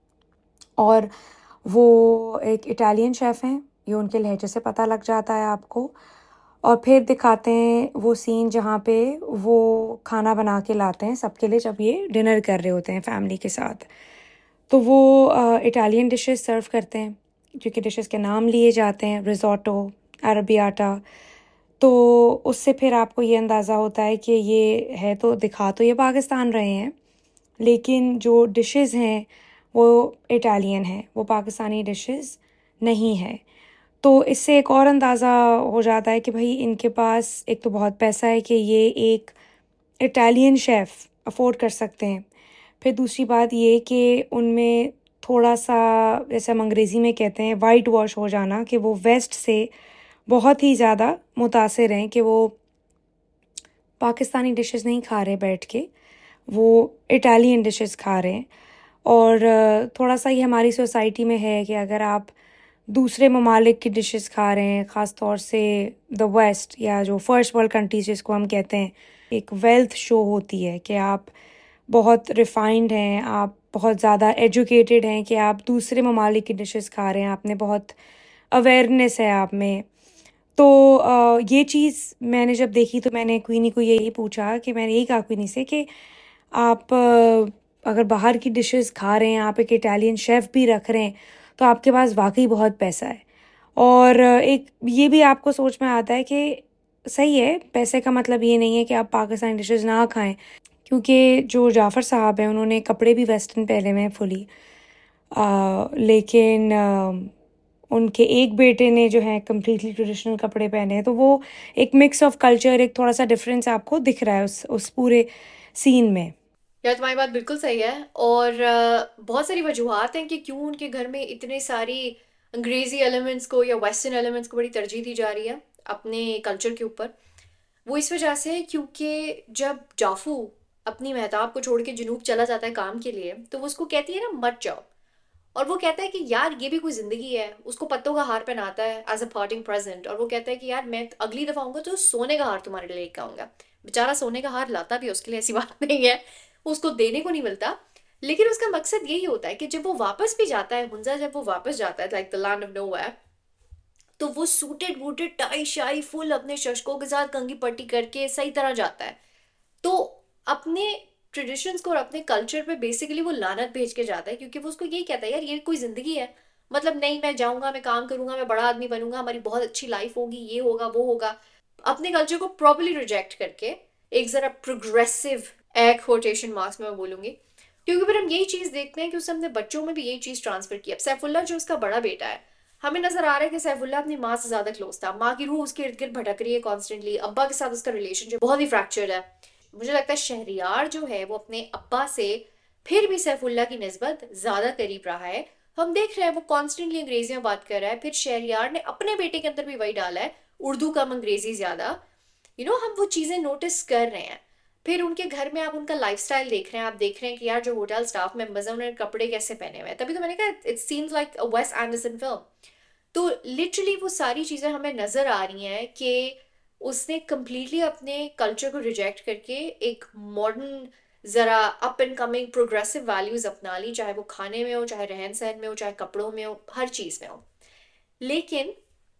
और वो एक इटालियन शेफ़ हैं, ये उनके लहजे से पता लग जाता है आपको। और फिर दिखाते हैं वो सीन जहाँ पे वो खाना बना के लाते हैं सबके लिए जब ये डिनर कर रहे होते हैं फैमिली के साथ। तो वो इटालियन डिशेस सर्व करते हैं क्योंकि डिशेस के नाम लिए जाते हैं, रिज़ोटो, अरबियाटा। तो उससे फिर आपको ये अंदाज़ा होता है कि ये है तो दिखा तो ये पाकिस्तान रहे हैं लेकिन जो डिशेस हैं वो इटालियन हैं, वो पाकिस्तानी डिशेस नहीं है। तो इससे एक और अंदाज़ा हो जाता है कि भाई इनके पास एक तो बहुत पैसा है कि ये एक इटालियन शेफ़ अफोर्ड कर सकते हैं। फिर दूसरी बात ये कि उनमें थोड़ा सा, जैसे हम अंग्रेज़ी में कहते हैं, वाइट वॉश हो जाना, कि वो वेस्ट से बहुत ही ज़्यादा मुतासिर हैं कि वो पाकिस्तानी डिशेस नहीं खा रहे बैठ के, वो इटालियन डिशेस खा रहे हैं। और अ, थोड़ा सा ये हमारी सोसाइटी में है कि अगर आप दूसरे ममालिक की डिशेस खा रहे हैं, ख़ास तौर से द वेस्ट या जो फर्स्ट वर्ल्ड कंट्रीज जिसको हम कहते हैं, एक वेल्थ शो होती है कि आप बहुत रिफाइंड हैं, आप बहुत ज़्यादा एजुकेटेड हैं कि आप दूसरे ममालिक की डिशेस खा रहे हैं, आपने बहुत अवेयरनेस है आप में। तो अ, ये चीज़ मैंने जब देखी तो मैंने क्वीनी को यही पूछा कि मैंने यही कहा क्वीनी से कि आप अ, अगर बाहर की डिशेस खा रहे हैं, आप एक इटालियन शेफ़ भी रख रहे हैं, तो आपके पास वाकई बहुत पैसा है। और अ, एक ये भी आपको सोच में आता है कि सही है, पैसे का मतलब ये नहीं है कि आप पाकिस्तानी डिशेस ना खाएं, क्योंकि जो जाफ़र साहब हैं उन्होंने कपड़े भी वेस्टर्न पहने हुए हैं फुली। अ, लेकिन अ, उनके एक बेटे ने जो है कम्प्लीटली ट्रेडिशनल कपड़े पहने हैं, तो वो एक मिक्स ऑफ कल्चर, एक थोड़ा सा डिफरेंस आपको दिख रहा है उस उस पूरे सीन में। यार तुम्हारी बात बिल्कुल सही है और अ, बहुत सारी वजूहत हैं कि क्यों उनके घर में इतने सारी अंग्रेजी एलिमेंट्स को या वेस्टर्न एलिमेंट्स को बड़ी तरजीह दी जा रही है अपने कल्चर के ऊपर। वो इस वजह से है क्योंकि जब जाफू अपनी महताब को छोड़ के जनूब चला जाता है काम के लिए तो वो उसको कहती है ना मत जाओ, और वो कहता है कि यार ये भी कोई जिंदगी है। उसको पत्तों का हार पहनाता है एज अ पार्टिंग प्रेजेंट और वो कहता है कि यार मैं अगली दफा आऊंगा तो सोने का हार तुम्हारे लिए लेकर आऊंगा। बेचारा सोने का हार लाता भी है, उसके लिए ऐसी बात नहीं है, उसको देने को नहीं मिलता। लेकिन उसका मकसद यही होता है कि जब वो वापस भी जाता है हुंजा, जब वो वापस जाता है like the land of nowhere, तो वो सूटेड वूटेड टाई शाई फुल अपने शशकों के साथ कंघी पट्टी करके सही तरह जाता है। तो अपने ट्रेडिशंस को और अपने कल्चर पे बेसिकली वो लानत भेज के जाता है क्योंकि वो उसको यही कहता है यार ये कोई जिंदगी है। मतलब नहीं, मैं जाऊंगा, मैं काम करूंगा, मैं बड़ा आदमी बनूंगा, हमारी बहुत अच्छी लाइफ होगी, ये होगा वो होगा। अपने कल्चर को प्रॉपरली रिजेक्ट करके एक जरा प्रोग्रेसिव, एक कोटेशन मार्क्स में मैं बोलूंगी, क्योंकि फिर हम यही चीज़ देखते हैं कि उसने अपने बच्चों में भी यही चीज़ ट्रांसफर की। अब सैफुल्ला जो उसका बड़ा बेटा है, हमें नजर आ रहा है कि सैफुल्ला अपनी माँ से ज्यादा क्लोज था, माँ की रूह उसके इर्द गिर्द भटक रही है कॉन्स्टेंटली, अब्बा के साथ उसका रिलेशनशिप बहुत ही फ्रैक्चर्ड है। मुझे लगता है शहरियार जो है वो अपने अब्बा से फिर भी सैफुल्ला की निस्बत ज्यादा करीब रहा है। हम देख रहे हैं वो कॉन्स्टेंटली अंग्रेजी में बात कर रहा है, फिर शहरियार ने अपने बेटे के अंदर भी वही डाला है, उर्दू कम अंग्रेजी ज्यादा। यू नो हम वो चीजें नोटिस कर रहे हैं। फिर उनके घर में आप उनका लाइफस्टाइल देख रहे हैं, आप देख रहे हैं कि यार जो होटल स्टाफ मेंबर्स हैं उन्होंने कपड़े कैसे पहने हुए हैं, तभी तो मैंने कहा इट सीम्स लाइक अ वेस एंडरसन फिल्म। तो लिटरली वो सारी चीज़ें हमें नज़र आ रही हैं कि उसने कम्प्लीटली अपने कल्चर को रिजेक्ट करके एक मॉडर्न ज़रा up and coming progressive values अपना ली, चाहे वो खाने में हो, चाहे रहन सहन में हो, चाहे कपड़ों में हो, हर चीज़ में हो। लेकिन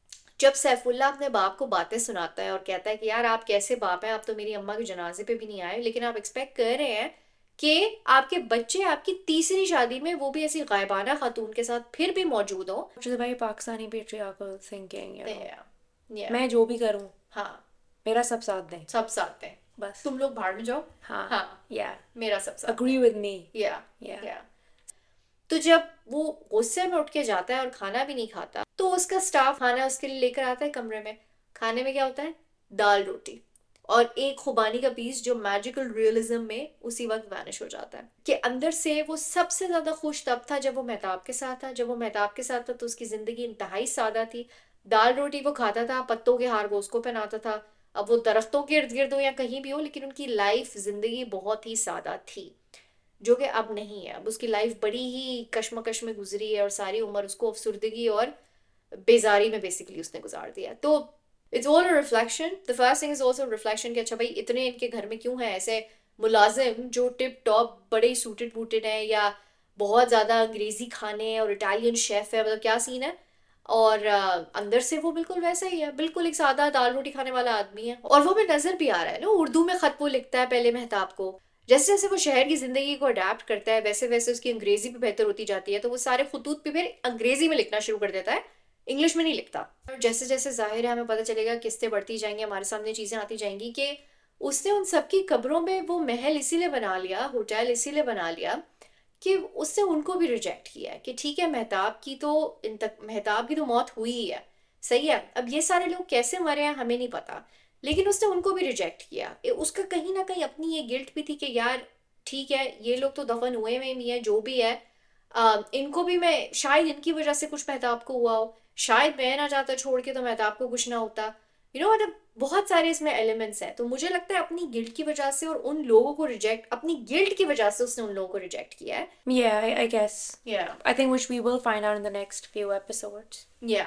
जब सैफुल्ला अपने बाप को बातें सुनाता है और कहता है कि यार आप कैसे बाप हैं, आप तो मेरी अम्मा के जनाजे पे भी नहीं आए, लेकिन आप एक्सपेक्ट कर रहे हैं कि आपके बच्चे आपकी तीसरी शादी में वो भी ऐसी गायबाना खातून के साथ फिर भी मौजूद हो। which is very Pakistani patriarchal thinking, you know. Yeah, yeah, मैं जो भी करूं हाँ, मेरा सब साथ दें सब साथ हैं, बस। तुम लोग भाड़ में जाओ, हाँ हाँ, yeah, मेरा सब साथ agree with me. या Yeah. या तो जब वो गुस्से में उठ के जाता है और खाना भी नहीं खाता, तो उसका स्टाफ खाना उसके लिए लेकर आता है कमरे में। खाने में क्या होता है? दाल रोटी और एक खुबानी का पीस जो मैजिकल रियलिज्म में उसी वक्त वैनिश हो जाता है। कि अंदर से वो सबसे ज्यादा खुश तब था जब वो मेहताब के साथ था। जब वो मेहताब के साथ था तो उसकी जिंदगी इंतहाई सादा थी। दाल रोटी वो खाता था, पत्तों के हार वो उसको पहनाता था। अब वो दरख्तों के इर्द गिर्द हो या कहीं भी हो, लेकिन उनकी लाइफ जिंदगी बहुत ही सादा थी, जो कि अब नहीं है। अब उसकी लाइफ बड़ी ही कश्मकश में गुजरी है और सारी उम्र उसको अफसुर्दगी और बेजारी में बेसिकली उसने गुजार दिया। तो it's all a reflection. The first thing is also reflection कि अच्छा भाई इतने इनके घर में क्यों है ऐसे मुलाजिम जो टिप टॉप बड़े सूटेड बूटेड हैं, या बहुत ज़्यादा अंग्रेजी खाने और इटालियन शेफ है, मतलब क्या सीन है। और अ, अंदर से वो बिल्कुल वैसा ही है, बिल्कुल एक सादा दाल रोटी खाने वाला आदमी है। और वो हमें नजर भी आ रहा है ना, उर्दू में खत वो लिखता है पहले मेहताब को। जैसे जैसे वो शहर की जिंदगी को अडेप्ट करता है वैसे वैसे उसकी अंग्रेजी भी बेहतर होती जाती है, तो वो सारे खतूत पे फिर अंग्रेजी में लिखना शुरू कर देता है, इंग्लिश में नहीं लिखता। और जैसे जैसे जाहिर है हमें पता चलेगा, किस्तें बढ़ती जाएंगी, हमारे सामने चीजें आती जाएंगी कि उसने उन सबकी कब्रों में वो महल इसीलिए बना लिया, होटल इसीलिए बना लिया कि उसने उनको भी रिजेक्ट किया है। कि ठीक है मेहताब की तो इन तक मेहताब की तो मौत हुई ही है, सही है, अब ये सारे लोग कैसे मरे हैं हमें नहीं पता, लेकिन उसने उनको भी रिजेक्ट किया। ए, उसका कहीं ना कहीं अपनी ये गिल्ट भी थी कि यार ठीक है ये लोग तो दफन हुए में भी है, जो भी है, आ, इनको भी मैं शायद इनकी वजह से कुछ मेहताब को हुआ हो, शायद मैं ना जाता छोड़ के तो मेहताब को कुछ ना होता। यू नो मतलब बहुत सारे इसमें एलिमेंट्स हैं। तो मुझे लगता है अपनी गिल्ट की वजह से और उन लोगों को रिजेक्ट, अपनी गिल्ट की वजह से उसने उन लोगों को रिजेक्ट किया है। Yeah, I, I guess. Yeah. I think which we will find out in the next few episodes. Yeah.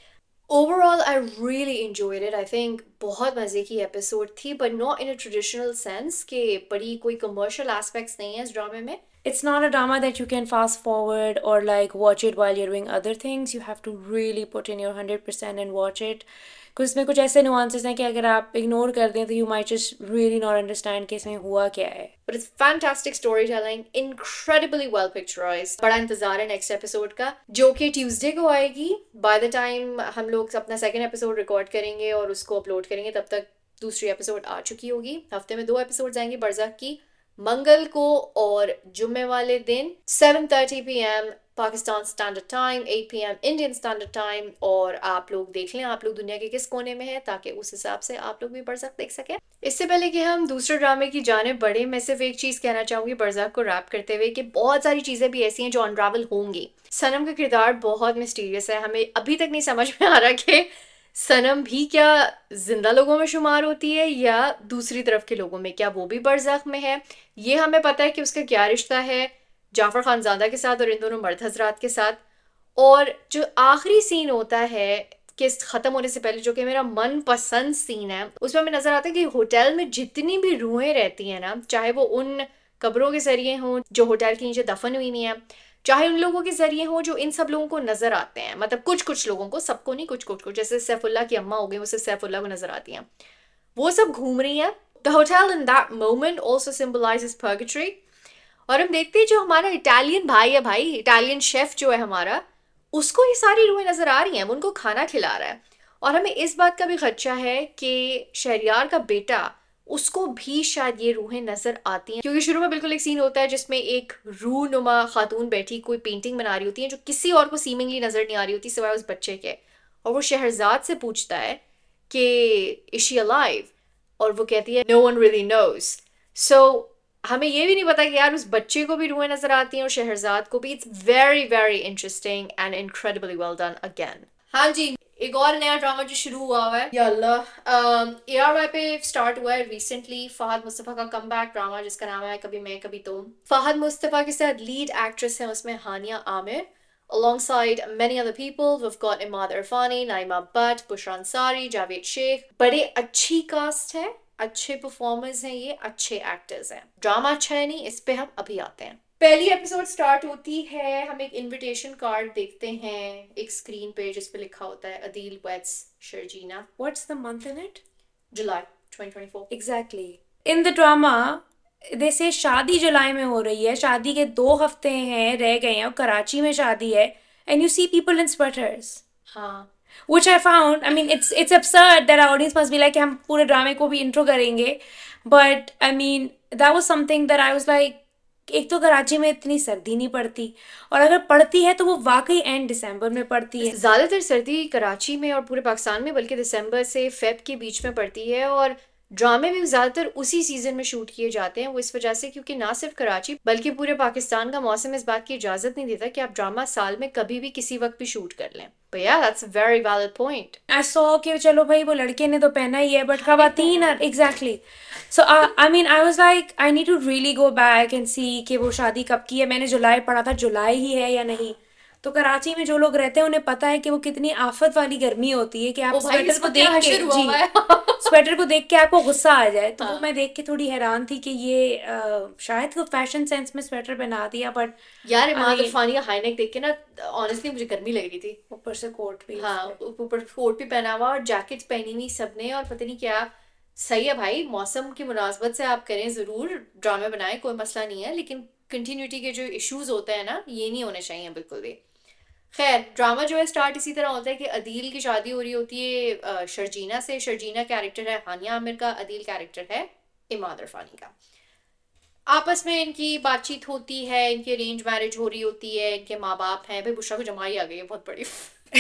Overall, I really enjoyed it. I think बहुत मज़े की एपिसोड थी, but not in a traditional sense कि बड़ी कोई commercial aspects नहीं है इस ड्रामे में। It's not a drama that you can fast forward or like watch it while you're doing other things. You have to really put in your one hundred percent and watch it. Because इसमें कुछ ऐसे nuances हैं कि अगर आप ignore कर दें तो you might just really not understand कि इसमें हुआ क्या है. But it's fantastic storytelling, incredibly well picturized. बड़ा इंतजार है नेक्स्ट एपिसोड का, जो कि ट्यूसडे को आएगी। By the time हम लोग अपना सेकंड एपिसोड रिकॉर्ड करेंगे और उसको अपलोड करेंगे तब तक दूसरी एपिसोड आ चुकी होगी। हफ्ते में दो एपिसोड आएंगे बरज़क की, मंगल को और जुम्मे वाले दिन seven thirty P M Pakistan standard time, eight P M Indian standard time. और आप लोग देख लें आप लोग दुनिया के किस कोने में हैं, ताकि उस हिसाब से आप लोग भी बरज़क देख सकें। इससे पहले कि हम दूसरे ड्रामे की जाने बढ़े, मैं सिर्फ एक चीज़ कहना चाहूँगी बरज़क को रैप करते हुए कि बहुत सारी चीज़ें भी ऐसी हैं जो अनरावल होंगी। सनम का किरदार बहुत मिस्टीरियस है, हमें अभी तक नहीं समझ में आ रहा कि सनम भी क्या जिंदा लोगों में शुमार होती है या दूसरी तरफ के लोगों में, क्या वो भी बरज़ख में है। ये हमें पता है कि उसका क्या रिश्ता है जाफर खानजादा के साथ और इन दोनों मर्द हजरात के साथ। और जो आखिरी सीन होता है किस्त ख़त्म होने से पहले, जो कि मेरा मन पसंद सीन है, उसमें हमें नज़र आता है कि होटल में जितनी भी रूहें रहती हैं ना, चाहे वो उन कब्रों के ज़रिए हों जो होटल के नीचे दफन हुई नहीं है, चाहे उन लोगों के जरिए हो जो इन सब लोगों को नजर आते हैं, मतलब कुछ कुछ लोगों को, सबको नहीं, कुछ कुछ कुछ, जैसे सैफुल्ला की अम्मा हो गई, वो सिर्फ सैफुल्ला को नजर आती हैं, वो सब घूम रही हैं। The hotel in that moment also symbolises purgatory. और हम देखते हैं जो हमारा इटालियन भाई है, भाई इटालियन शेफ जो है हमारा, उसको ये सारी रूहें नजर आ रही हैं, वो उनको खाना खिला रहा है। और हमें इस बात का भी खदशा है कि शहरियार का बेटा उसको भी शायद ये रूहें नजर आती हैं, क्योंकि शुरू में बिल्कुल एक सीन होता है जिसमें एक रूह नुमा खातून बैठी कोई पेंटिंग बना रही होती है जो किसी और को सीमिंगली नजर नहीं आ रही होती सिवाय उस बच्चे के, और वो शहरजाद से पूछता है कि इज शी अलाइव, और वो कहती है no one really knows. So हमें ये भी नहीं पता कि यार उस बच्चे को भी रूहें नजर आती हैं और शहरजाद को भी। It's very very interesting and incredibly well done again. हाँ जी, एक और नया ड्रामा जो शुरू हुआ हुआ है, या अल्लाह, ए आर वाई पे स्टार्ट हुआ है रिसेंटली, फहद मुस्तफ़ा का कम बैक ड्रामा जिसका नाम है कभी मैं कभी तुम। फहद मुस्तफ़ा के साथ लीड एक्ट्रेस है उसमें हानिया Aamir, alongside many other people. We've got Imad Irfani, Naima Butt, Bushra Ansari, Javed Sheikh. बड़े अच्छी कास्ट है, अच्छे परफॉर्मर्स हैं, ये अच्छे एक्टर्स हैं। ड्रामा अच्छा है नहीं, इस पे हम अभी आते हैं। पहली एपिसोड स्टार्ट होती है, हम एक इनविटेशन कार्ड देखते हैं एक स्क्रीन पे जिस पे लिखा होता है Adeel weds Sharjeena. What's the month in it? July twenty twenty-four। Exactly. In the drama, they say शादी जुलाई में हो रही है, शादी के दो हफ्ते हैं रह गए हैं और कराची में शादी है, and you see people in sweaters. हाँ, Which I found, I mean, it's it's absurd that our audience must be like, हम पूरे ड्रामे को भी इंट्रो करेंगे, but I mean, that was something that I was like, एक तो कराची में इतनी सर्दी नहीं पड़ती, और अगर पड़ती है तो वो वाकई एंड दिसंबर में पड़ती है। ज़्यादातर सर्दी कराची में और पूरे पाकिस्तान में बल्कि दिसंबर से फेब के बीच में पड़ती है, और ड्रामे भी ज़्यादातर उसी सीज़न में शूट किए जाते हैं। वो इस वजह से क्योंकि ना सिर्फ कराची बल्कि पूरे पाकिस्तान का मौसम इस बात की इजाज़त नहीं देता कि आप ड्रामा साल में कभी भी किसी वक्त भी शूट कर लें। But yeah, that's a very valid point. I saw कि चलो भाई वो लड़के ने तो पहना ही है, बट खवातीन are exactly. So uh, I mean I was like I need to really go back and see कि वो शादी कब की है। मैंने जुलाई पढ़ा था, जुलाई ही है या नहीं। तो कराची में जो लोग रहते हैं उन्हें पता है कि वो कितनी आफत वाली गर्मी होती है कि आप ओ भाई, स्वेटर इसको को क्या देख के हशर हुआ हुआ है? जी स्वेटर को देख के आपको गुस्सा आ जाए। तो वो हाँ। मैं देख के थोड़ी हैरान थी कि ये अ, शायद को फैशन सेंस में स्वेटर पहना दिया, बट यार I इमाद mean, इरफानी का हाई नेक देख के ना ऑनेस्टली मुझे गर्मी लग रही थी। ऊपर से कोट भी हाँ, उस पे। ऊपर कोट भी पहना हुआ और जैकेट्स पहनी हुई सबने, और पता नहीं क्या। सही है भाई, मौसम की मुनासबत से आप करें, ज़रूर ड्रामे बनाएं, कोई मसला नहीं है, लेकिन कंटिन्यूटी के जो इश्यूज होते हैं ना, ये नहीं होने चाहिए बिल्कुल भी। खैर, ड्रामा जो है स्टार्ट इसी तरह होता है कि अदील की शादी हो रही होती है अ, शर्जीना से। शर्जीना कैरेक्टर है हानिया आमिर का, अदील कैरेक्टर है इमाद इरफानी का। आपस में इनकी बातचीत होती है, इनकी अरेंज मैरिज हो रही होती है, इनके माँ बाप हैं। भाई बुशरा को जमाई आ गई है बहुत बड़ी।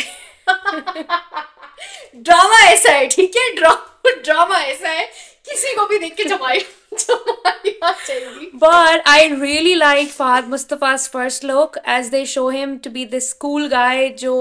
ड्रामा ऐसा है, ठीक है, ड्रामा ड्रामा ऐसा है, किसी को भी देख के जमाई जमाई आ जाएगी। But I really like Fahad Mustafa's first look as they show him to be this cool guy जो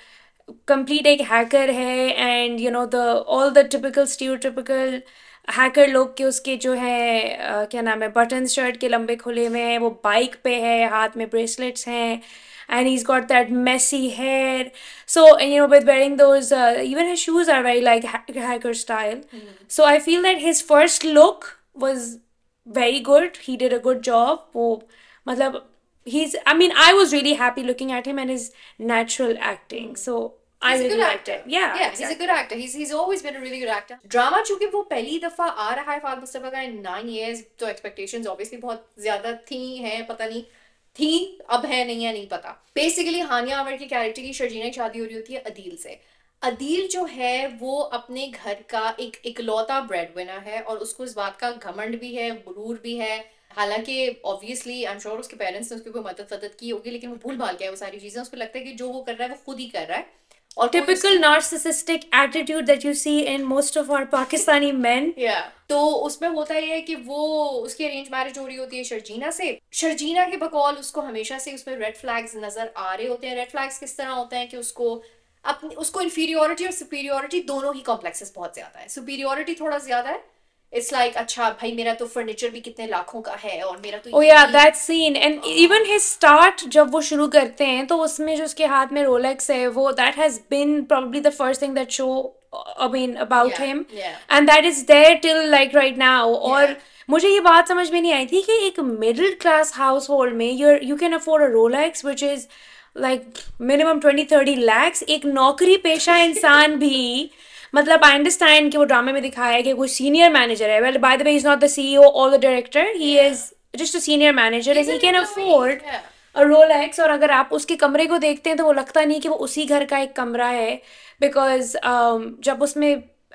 complete एक hacker है, and you know the all the typical stereotypical hacker लोग के उसके जो है अ, क्या नाम है, बटन शर्ट के लंबे खुले हुए हैं, वो बाइक पे है, हाथ में ब्रेसलेट्स हैं, and he's got that messy hair. So, and you know, with wearing those, uh, even his shoes are very like ha- hacker style. So I feel that his first look was very good. He did a good job. वो मतलब he's, I mean, I was really happy looking at him and his natural acting. So I He's a really good liked actor. it. Yeah, Yeah, he's a good actor. He's he's always been a really good actor. Drama चूंकि वो पहली दफा आ रहा है फाद मुस्तफा का in nine years, तो expectations obviously बहुत ज्यादा थी हैं, पता नहीं थी, अब है नहीं है नहीं पता। बेसिकली हानिया आमिर के कैरेक्टर की शर्जीना की शादी हो रही होती है अदील से। अदील जो है वो अपने घर का एक इकलौता ब्रेड विनर है, और उसको इस बात का घमंड भी है, गुरूर भी है। हालांकि ऑब्वियसली आई एम श्योर उसके पेरेंट्स ने उसकी कोई मदद वदद की होगी, लेकिन वो भूल भाल गया वो सारी चीजें। उसको लगता है कि जो वो कर रहा है वो खुद ही कर रहा है, और कोई typical उसकी- narcissistic attitude that you see in most of our Pakistani men. Yeah. तो उसमें होता ये है कि वो उसकी अरेंज मैरिज हो रही होती है शर्जीना से। शर्जीना के बकौल उसको हमेशा से उसमें रेड फ्लैग्स नजर आ रहे होते हैं। रेड फ्लैग्स किस तरह होते हैं कि उसको अपनी उसको इन्फीरियोरिटी और सुपीरियोरिटी दोनों ही कॉम्प्लेक्सेस बहुत ज्यादा है। सुपीरियोरिटी थोड़ा ज्यादा है, इट्स लाइक like, अच्छा भाई मेरा तो फर्नीचर भी कितने लाखों का है, और मेरा तो Oh ये yeah, भी- that scene and even his start जब वो शुरू करते हैं तो उसमें जो उसके हाथ में रोलेक्स है वो that has been probably the first thing that show I mean about Yeah, him yeah. and that is there till like right now. और Yeah. मुझे ये बात समझ में नहीं आई थी कि एक middle class household में you you can afford a Rolex which is like minimum twenty thirty lakhs. एक नौकरी पेशा इंसान भी मतलब आई अंडरस्टैंड कि वो ड्रामे में दिखाया है कि कोई सीनियर मैनेजर है. Well by the way he is not the CEO और the director, he is just a senior manager and he can afford a Rolex. और अगर आप उसके कमरे को देखते हैं तो वो लगता नहीं कि वो उसी घर का एक कमरा है, बिकॉज um, जब उसमें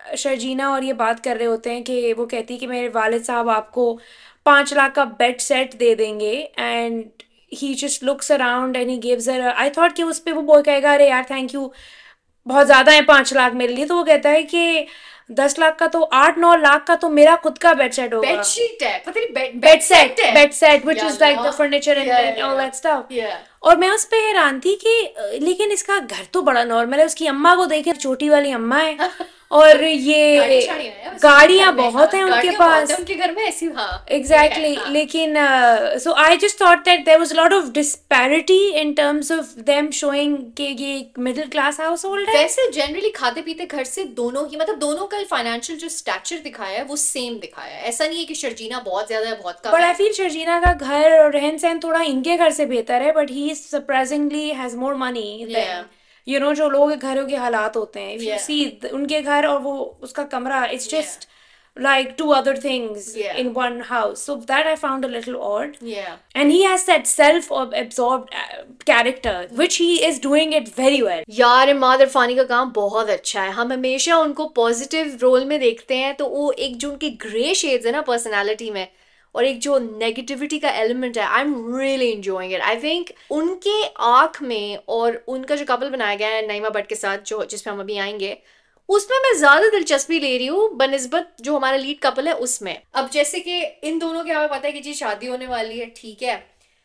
शर्जीना और ये बात कर रहे होते हैं कि वो कहती है कि मेरे वालिद साहब आपको पाँच लाख का बेड सेट दे देंगे, and he just looks around and he gives her, I thought कि उस पे वो बोल कहेगा अरे यार थैंक यू, बहुत ज़्यादा है पाँच लाख मेरे लिए, तो वो कहता है कि दस लाख का तो आठ नौ लाख का तो मेरा खुद का बेड सेट होगा. बेडशीट है, पता नहीं bed bed bed set set है. Bed set which yeah is like the अल्लाह. Furniture yeah and yeah all that stuff. Yeah और मैं उस पे हैरान थी कि अ, लेकिन इसका घर तो बड़ा नॉर्मल है. उसकी अम्मा को देखे, छोटी वाली अम्मा है, और गाड़ी ये शाड़ियाँ हैं बस उनके गाड़ियां घर में. बहुत हाँ, हैं उनके गाड़ियाँ बहुत पास. है उनके घर में ऐसी. हाँ ये है. Exactly. हाँ लेकिन so I just thought that there was a lot of disparity in terms of them showing कि ये एक मिडिल क्लास हाउस होल्ड है. वैसे जनरली खाते पीते घर से दोनों ही, मतलब दोनों का फाइनेंशियल जो स्ट्रक्चर दिखाया है वो सेम दिखाया है. ऐसा नहीं है कि शर्जीना बहुत ज्यादा है बहुत कम बट आई है. फील शर्जीना का घर और रहन सहन थोड़ा इनके घर से बेहतर है, but he surprisingly has more money Yeah. Then you know जो लोगों के घरों के हालात होते हैं. If you Yeah. सी उनके घर और वो उसका कमरा, it's Yeah. Just like two other things Yeah. in one house, so that I found a little odd. Yeah. And he has that self-absorbed uh, character, which he is doing it very well. यार इमाद इरफानी का काम बहुत अच्छा है. हम हमेशा उनको positive role में देखते हैं, तो वो एक जो उनकी ग्रे शेड्स है ना पर्सनालिटी में, और एक जो नेगेटिविटी का एलिमेंट है, I am really enjoying it. I think उनके आँख में, और उनका जो कपल बनाया गया है नईमा भट्ट के साथ, जो जिसमें हम अभी आएंगे, उसमें मैं ज्यादा दिलचस्पी ले रही हूँ बनिस्बत जो हमारा लीड कपल है उसमें. अब जैसे कि इन दोनों के हमें पता है कि जी शादी होने वाली है, ठीक है.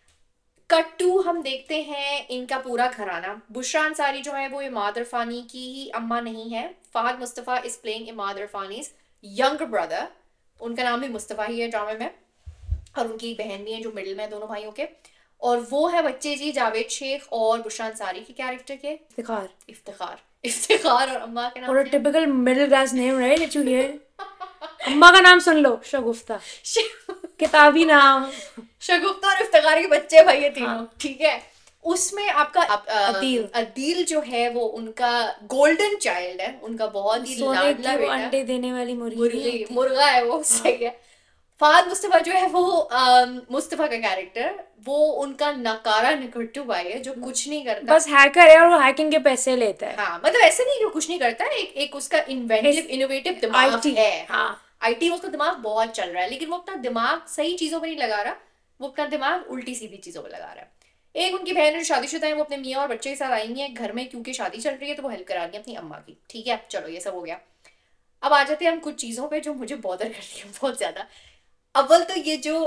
कट टू हम देखते हैं इनका पूरा घराना. बुशरा अंसारी जो है वो इमाद इरफानी की ही अम्मा नहीं है. Fahad Mustafa is playing Imad Irfani's younger brother. उनका नाम भी मुस्तफ़ा ही है ड्रामे में, और उनकी एक बहन भी है जो मिडिल में दोनों भाइयों के. और वो है बच्चे जी जावेद शेख और बुशरा अंसारी के कैरेक्टर के. Iftkhar. इफ्तिखार. इफ्तिखार. और अम्मा के नाम Or a क्या है? typical middle class name, right? That you hear. अम्मा का नाम सुन लो, शगुफ्ता. किताबी नाम. शगुफ्ता और इफ्तिखार के बच्चे भाई ये तीनों. हाँ. ठीक है. उसमें आपका अप- अ, अदील. अदील जो है वो उनका गोल्डन चाइल्ड है. उनका बहुत ही सोने लाडला की वो बेटा. अंडे देने वाली मुर्गी नहीं मुर्गी होती. मुर्गा है वो. सही है. फहद मुस्तफ़ा जो है वो अम, मुस्तफ़ा का कैरेक्टर, वो उनका नकारा निकट्टू भाई है जो कुछ नहीं करता. बस हैकर है और वो हैकिंग के पैसे लेता है. हाँ, मतलब ऐसे नहीं कि वो कुछ नहीं करता. एक एक उसका इन्वेंटिव इनोवेटिव दिमाग आईटी. है. हाँ. आईटी में उसका दिमाग बहुत चल रहा है, लेकिन वो अपना दिमाग सही चीजों पे नहीं लगा रहा. वो अपना दिमाग उल्टी सीधी चीजों पे लगा रहा है. एक उनकी बहन जो शादीशुदा है, वो अपने मियाँ और बच्चे के साथ आई हुई है घर में, क्योंकि शादी चल रही है तो वो हेल्प करा रही है अपनी अम्मा की. ठीक है, चलो ये सब हो गया. अब आ जाते हैं हम कुछ चीजों पे जो मुझे बॉदर कर रही है बहुत ज्यादा. अव्वल तो ये जो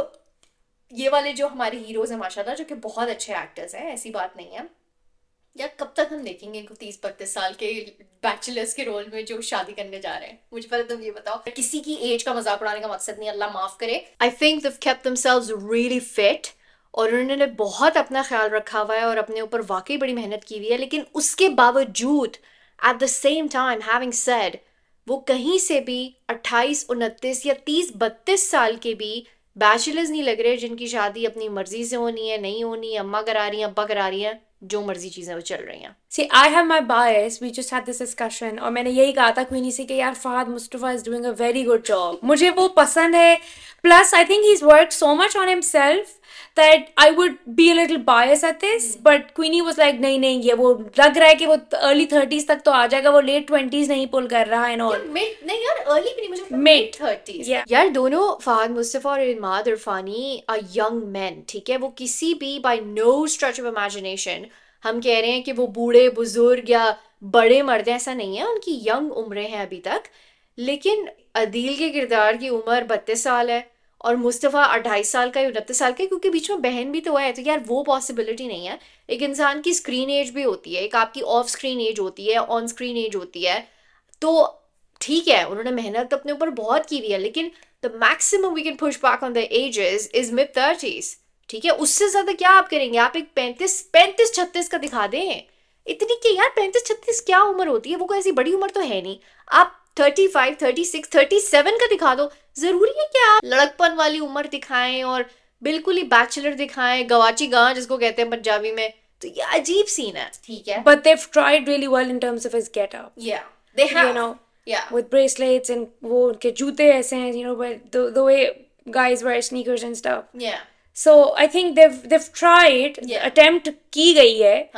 ये वाले जो हमारे हीरोज हैं माशाल्लाह, जो कि बहुत अच्छे एक्टर्स हैं, ऐसी बात नहीं है. यार कब तक हम देखेंगे इनको तीस बत्तीस साल के बैचलर्स के रोल में जो शादी करने जा रहे हैं. मुझे पहले तुम ये बताओ. किसी की एज का मजाक उड़ाने का मकसद नहीं, अल्लाह माफ करे. I think they've kept themselves really fit, और उन्होंने बहुत अपना ख्याल रखा हुआ है और अपने ऊपर वाकई बड़ी मेहनत की हुई है. लेकिन उसके बावजूद at the same time having said, वो कहीं से भी अट्ठाईस उनतीस या तीस बत्तीस साल के भी बैचलर्स नहीं लग रहे जिनकी शादी अपनी मर्जी से होनी है, नहीं होनी है, अम्मा करा रही हैं, अब्बा करा रही हैं, जो मर्जी चीजें वो चल रही हैं. See, I have my bias. We just had this discussion. और मैंने यही कहा था क्वीनी से कि यार Fahad Mustafa is doing a very good job. मुझे वो पसंद है. Plus, I think he's worked so much on himself that I would be a little biased at this. But Queenie was like, नहीं नहीं, ये वो लग रहा है कि वो early thirties तक तो आ जाएगा, वो late twenties नहीं पुल कर रहा है and all. मिड नहीं यार, अर्ली भी नहीं, मुझे Mid. थर्टीज. Yeah. यार दोनों फहद मुस्तफ़ा और Imad Irfani are young man. ठीक है, वो किसी भी by no stretch of imagination हम कह रहे हैं कि वो बूढ़े बुजुर्ग या बड़े मर्द हैं, ऐसा नहीं है. उनकी यंग उम्रें हैं अभी तक. लेकिन अदील के किरदार की उम्र बत्तीस साल है और मुस्तफ़ा अट्ठाईस साल का या उनतीस साल का, क्योंकि बीच में बहन भी तो है. तो यार वो पॉसिबिलिटी नहीं है. एक इंसान की स्क्रीन एज भी होती है, एक आपकी ऑफ स्क्रीन एज होती है, ऑन स्क्रीन एज होती है. तो ठीक है, उन्होंने मेहनत अपने ऊपर बहुत की हुई है, लेकिन the maximum we can push back on the ages is mid thirties. ठीक है, उससे ज्यादा क्या आप करेंगे? आप एक पैंतीस पैंतीस छत्तीस का दिखा दें. इतनी के यार पैंतीस छत्तीस क्या उम्र होती है? वो कोई ऐसी बड़ी उम्र तो है नहीं. आप thirty five thirty six thirty seven का दिखा दो. जरूरी है कि आप लड़कपन वाली उम्र दिखाएं और बिल्कुल ही बैचलर दिखाएं, गवाची गां जिसको कहते हैं पंजाबी में. तो ये अजीब सीन है. ठीक है, But they've tried really well in terms of his get-up. yeah they have, You know, yeah with bracelets and वो उनके जूते ऐसे हैं, you know, but the the way guys wear sneakers and stuff. yeah So I think they've they've tried. Yeah. Attempt की गई है. हाँ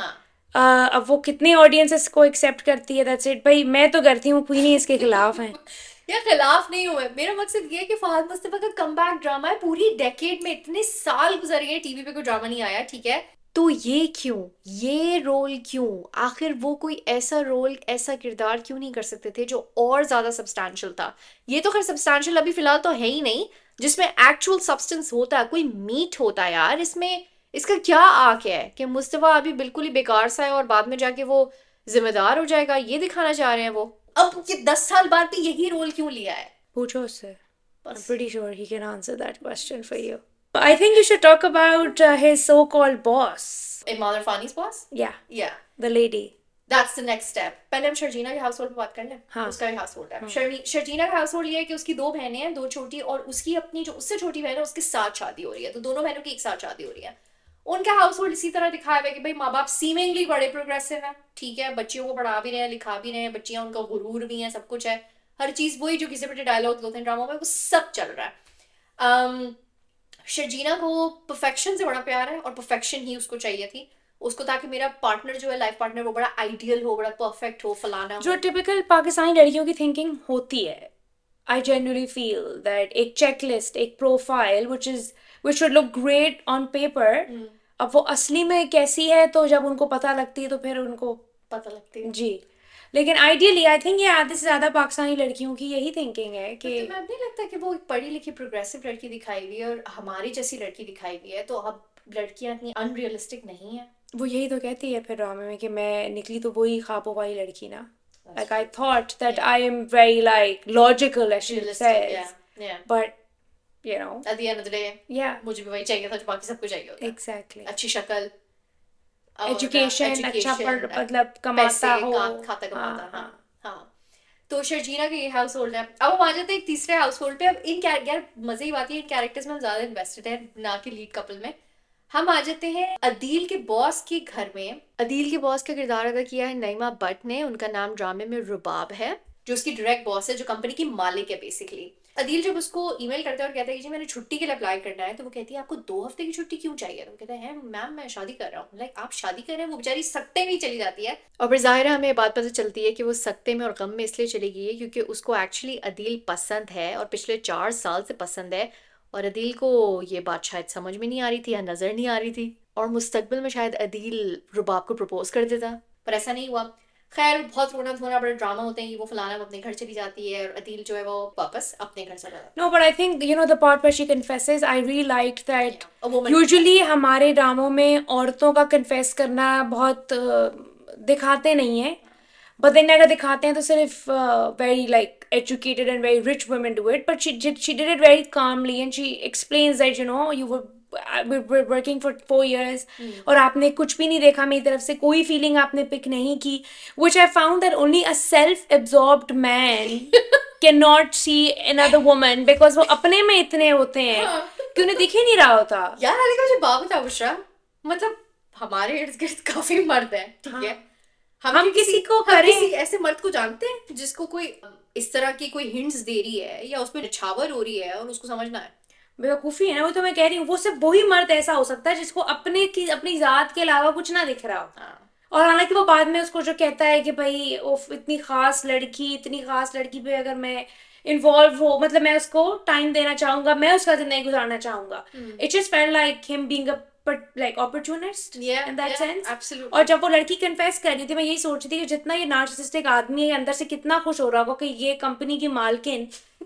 uh, अब वो कितने ऑडियंसेस को एक्सेप्ट करती है, दैट्स इट भाई। मैं तो करती हूँ, क्वीनी इसके खिलाफ हैं। या खिलाफ नहीं हुए, मेरा मकसद ये है कि फहद मुस्तफा का कमबैक ड्रामा है, पूरी डेकेड में इतने साल गुजर गए टीवी पे कोई ड्रामा नहीं आया, ठीक है, तो ये क्यों, ये रोल क्यों, आखिर वो कोई ऐसा रोल, ऐसा किरदार क्यों नहीं कर सकते थे जो और ज्यादा सब्सटैंशियल था। ये तो खैर सब्सटैंशियल अभी फिलहाल तो है ही नहीं, जिसमें एक्चुअल सब्सटेंस होता है, कोई मीट होता है यार इसमें। इसका क्या आक है कि मुस्तफा अभी बिल्कुल ही बेकार सा है और बाद में जाके वो जिम्मेदार हो जाएगा, ये दिखाना चाह रहे हैं वो। अब ये दस साल बाद भी यही रोल क्यों लिया है? पूछो उससे, I'm बस pretty sure he can answer that question for you. I think you should talk about uh, his so-called boss. इमाम इरफानी's boss? Yeah, Yeah, the lady. that's the next step. पहले हम शर्जीना के हाउस होल्ड पे बात कर लें। हाँ। उसका भी हाउस होल्ड है। शर्मी- शर्जीना का हाउस होल्ड ये है कि उसकी दो बहनें हैं, दो छोटी, और उसकी अपनी जो उससे छोटी बहन है उसके साथ शादी हो रही है, तो दोनों बहनों की एक साथ शादी हो रही है। उनका हाउस होल्ड इसी तरह दिखाया हुआ है कि भाई माँ बाप सीमिंगली बड़े प्रोग्रेसिव हैं, ठीक है, बच्चियों को पढ़ा भी रहे हैं, लिखा भी रहे हैं, बच्चियां उनका गुरूर भी हैं, सब कुछ है, हर चीज वही जो किसी बड़े डायलॉग होते हैं ड्रामा में, वो सब चल रहा है। um, शर्जीना को परफेक्शन से बड़ा प्यार है और परफेक्शन ही उसको चाहिए थी उसको, ताकि मेरा पार्टनर जो है, लाइफ पार्टनर, वो बड़ा आइडियल हो, बड़ा परफेक्ट हो, फलाना हो। जो टिपिकल पाकिस्तानी लड़कियों की थिंकिंग होती है, आई genuinely feel that एक चेकलिस्ट, एक profile which is which should look great on paper, अब वो असली में कैसी है तो जब उनको पता लगती है तो फिर उनको पता लगती है। जी। लेकिन आइडियली आई थिंक ये आधे से ज्यादा पाकिस्तानी लड़कियों की यही थिंकिंग है कि तो मैं नहीं लगता कि वो एक पढ़ी लिखी प्रोग्रेसिव लड़की दिखाई हुई है और हमारी जैसी लड़की दिखाई हुई है, तो अब लड़कियां इतनी अनरियलिस्टिक नहीं है। वो यही तो कहती है फिर ड्रामे में कि मैं निकली तो वही ख्वाबों वाली लड़की ना। Like I thought that Yeah. I am very like logical, as she Realistic, says, yeah, yeah. but you know, At the end of the day, yeah, मुझे भी वही चाहिए था जो बाकी सबको चाहिए होता है। exactly. अच्छी शक्ल और Education, अच्छा education, पढ़ मतलब कमाता पैसे, हो, का- खाता कमाता, हाँ, हाँ हाँ। तो शर्जीना का ये हाउस होल्ड है। अब हम आ जाते हैं एक तीसरे हाउस होल्ड पे। अब इन कैर- यार मजे की बात है, इन कैरेक्टर्स में हम ज्यादा इन्वेस्टेड हैं, ना कि लीड कपल में। हम आ जाते हैं अदील के बॉस के घर में। अदील के बॉस का किरदार अदा किया है नईमा भट्ट ने। उनका नाम ड्रामे में रुबाब है, जो उसकी डायरेक्ट बॉस है, जो कंपनी की मालिक है बेसिकली। अदील जब उसको ईमेल करता है और कहता है कि जी मैंने छुट्टी के लिए अप्लाई करना है, तो वो कहती है आपको दो हफ्ते की छुट्टी क्यों चाहिए? तो वो कहता है मैम मैं शादी कर रहा हूँ। लाइक आप शादी कर रहे हैं? वो बेचारी सकते में ही चली जाती है। और फिर जाहिर है हमें ये बात पता चलती है कि वो सकते में और गम में इसलिए चली गई है क्योंकि उसको एक्चुअली अदील पसंद है और पिछले चार साल से पसंद है, और अदील को ये बात शायद समझ में नहीं आ रही थी या नजर नहीं आ रही थी, और मुस्तकबिल में शायद अदील रुबाब को प्रपोज कर देता, पर ऐसा नहीं हुआ। खैर बहुत रोना धोना बड़े ड्रामा होते हैं कि वो फलाना अपने घर चली जाती है और अदील जो है वो वापस अपने घर चला जाता No, but I think you know the part where she confesses, I really liked that. है। A woman Usually हमारे ड्रामों में औरतों का कन्फेस करना बहुत अ, दिखाते नहीं है, but then अगर दिखाते हैं तो सिर्फ uh, very like educated and very rich women do it, but she did she did it very calmly and she explains that you know you were we were working for four years और आपने कुछ भी नहीं देखा मेरी तरफ से, कोई फीलिंग आपने पिक नहीं की, which I found that only a self-absorbed man cannot see another woman because वो अपने में इतने होते हैं कि उन्हें दिख ही नहीं रहा होता। यार हाल का मुझे बात बता बुशरा, मतलब हमारे इर्द गिर्द काफी मर्द हैं, ठीक है, हम, हम किसी, किसी को हम करें- किसी ऐसे मर्द को जानते हैं जिसको कोई इस तरह की कोई हिंट्स दे रही है या उस पर निछावर हो रही है और उसको समझना है? बेवकूफी है ना, वो तो मैं कह रही हूँ, वो सिर्फ वही मर्द ऐसा हो सकता है जिसको अपने की अपनी जात के अलावा कुछ ना दिख रहा हो। हाँ। और हालांकि वो बाद में उसको जो कहता है कि भाई उफ इतनी खास लड़की, इतनी खास लड़की पे अगर मैं इन्वॉल्व हो, मतलब मैं उसको टाइम देना चाहूंगा, मैं उसका जिंदगी गुजारना चाहूंगा। It just felt like him being a like opportunist Yeah, in that yeah, sense. absolutely. और जब वो लड़की कन्फेस कर रही थी, मैं यही सोच रही थी कि जितना ये नार्सिसिस्टिक आदमी है, अंदर से कितना खुश हो रहा होगा कि ये कंपनी की मालकिन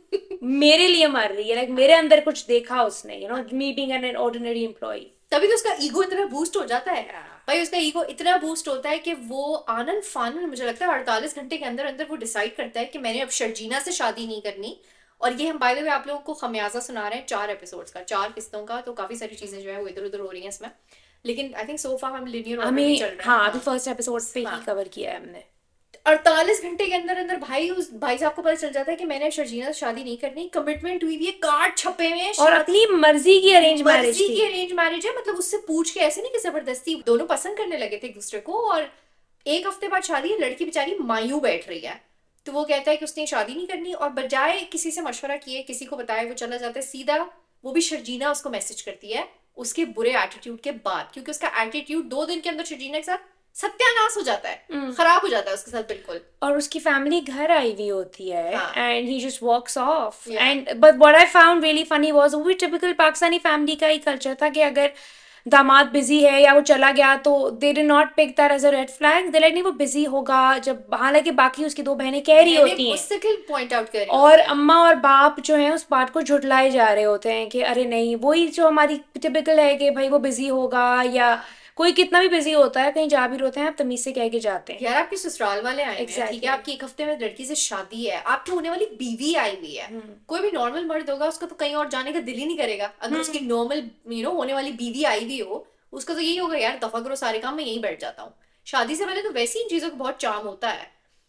मेरे लिए मर रही है, लाइक मेरे अंदर कुछ देखा उसने, you know, me being an ordinary employee. तभी तो उसका ईगो इतना बूस्ट हो जाता है भाई, उसका ईगो इतना बूस्ट होता है कि वो आनंद फानन, मुझे लगता है अड़तालीस घंटे के अंदर अंदर वो डिसाइड करता है कि मैंने अब शर्जीना से शादी नहीं करनी। और ये हम बाय द वे आप लोगों को खमियाजा सुना रहे हैं चार एपिसोड्स का, चार किस्तों का, तो काफी सारी चीजें जो है वो इधर उधर हो रही हैं इसमें, लेकिन आई थिंक सो फार हम लिनियर ऑर्डर में हमें चल रहे हैं। हाँ अभी फर्स्ट एपिसोड पे ही हाँ। कवर किया है हमने। अड़तालीस घंटे के अंदर अंदर भाई उस भाई साहब को पता चल जाता है कि मैंने शर्जीना से शादी नहीं करनी, कमिटमेंट हुई हुई है, कार्ड छपे हुए हैं, और अपनी मर्जी की अरेंज मैरिज मर्जी की थी। अरेंज मैरिज है, मतलब उससे पूछ के ऐसे नहीं कि जबरदस्ती, दोनों पसंद करने लगे थे एक दूसरे को। और एक हफ्ते बाद शादी है, लड़की बेचारी मायूं बैठ रही है, तो वो कहता है कि उसने शादी नहीं करनी, और बजाय किसी से मशवरा किए, किसी को बताए, वो चला जाता है सीधा, वो भी शर्जीना उसको मैसेज करती है उसके बुरे एटीट्यूड के बाद, क्योंकि उसका एटीट्यूड दो दिन के अंदर शर्जीना के साथ सत्यानाश हो जाता है, हम्म। खराब हो जाता है उसके साथ बिल्कुल। और उसकी फैमिली घर आई हुई होती है हाँ। And he just walks off Yeah. And but what I found really funny was वो भी टिपिकल पाकिस्तानी फैमिली का ही कल्चर था कि अगर दामाद बिजी है या वो चला गया तो they did not pick that as a red flag, they like नहीं वो बिजी होगा, जब हालांकि बाकी उसकी दो बहनें कह रही होती हैं उससे पॉइंट आउट कर रही और होती हैं। अम्मा और बाप जो हैं उस बात को झुटलाए जा रहे होते हैं कि अरे नहीं, वही जो हमारी टिपिकल है कि भाई वो बिजी होगा या कोई कितना भी बिजी होता है कहीं जा भी होते हैं आप तमीज से कह के जाते हैं। यार आपके ससुराल वाले आए हैं, ठीक है, Exactly. आपकी एक हफ्ते में लड़की से शादी है, आपकी होने वाली बीवी आई हुई है, हम्म। कोई भी नॉर्मल मर्द होगा उसका तो कहीं और जाने का दिल ही नहीं करेगा। अगर उसकी नॉर्मल यू नो होने वाली बीवी आई भी हो, उसका तो यही होगा यार दफा करो सारे काम, मैं यहीं बैठ जाता हूँ। शादी से पहले तो वैसे ही इन चीजों का बहुत चार्म होता है।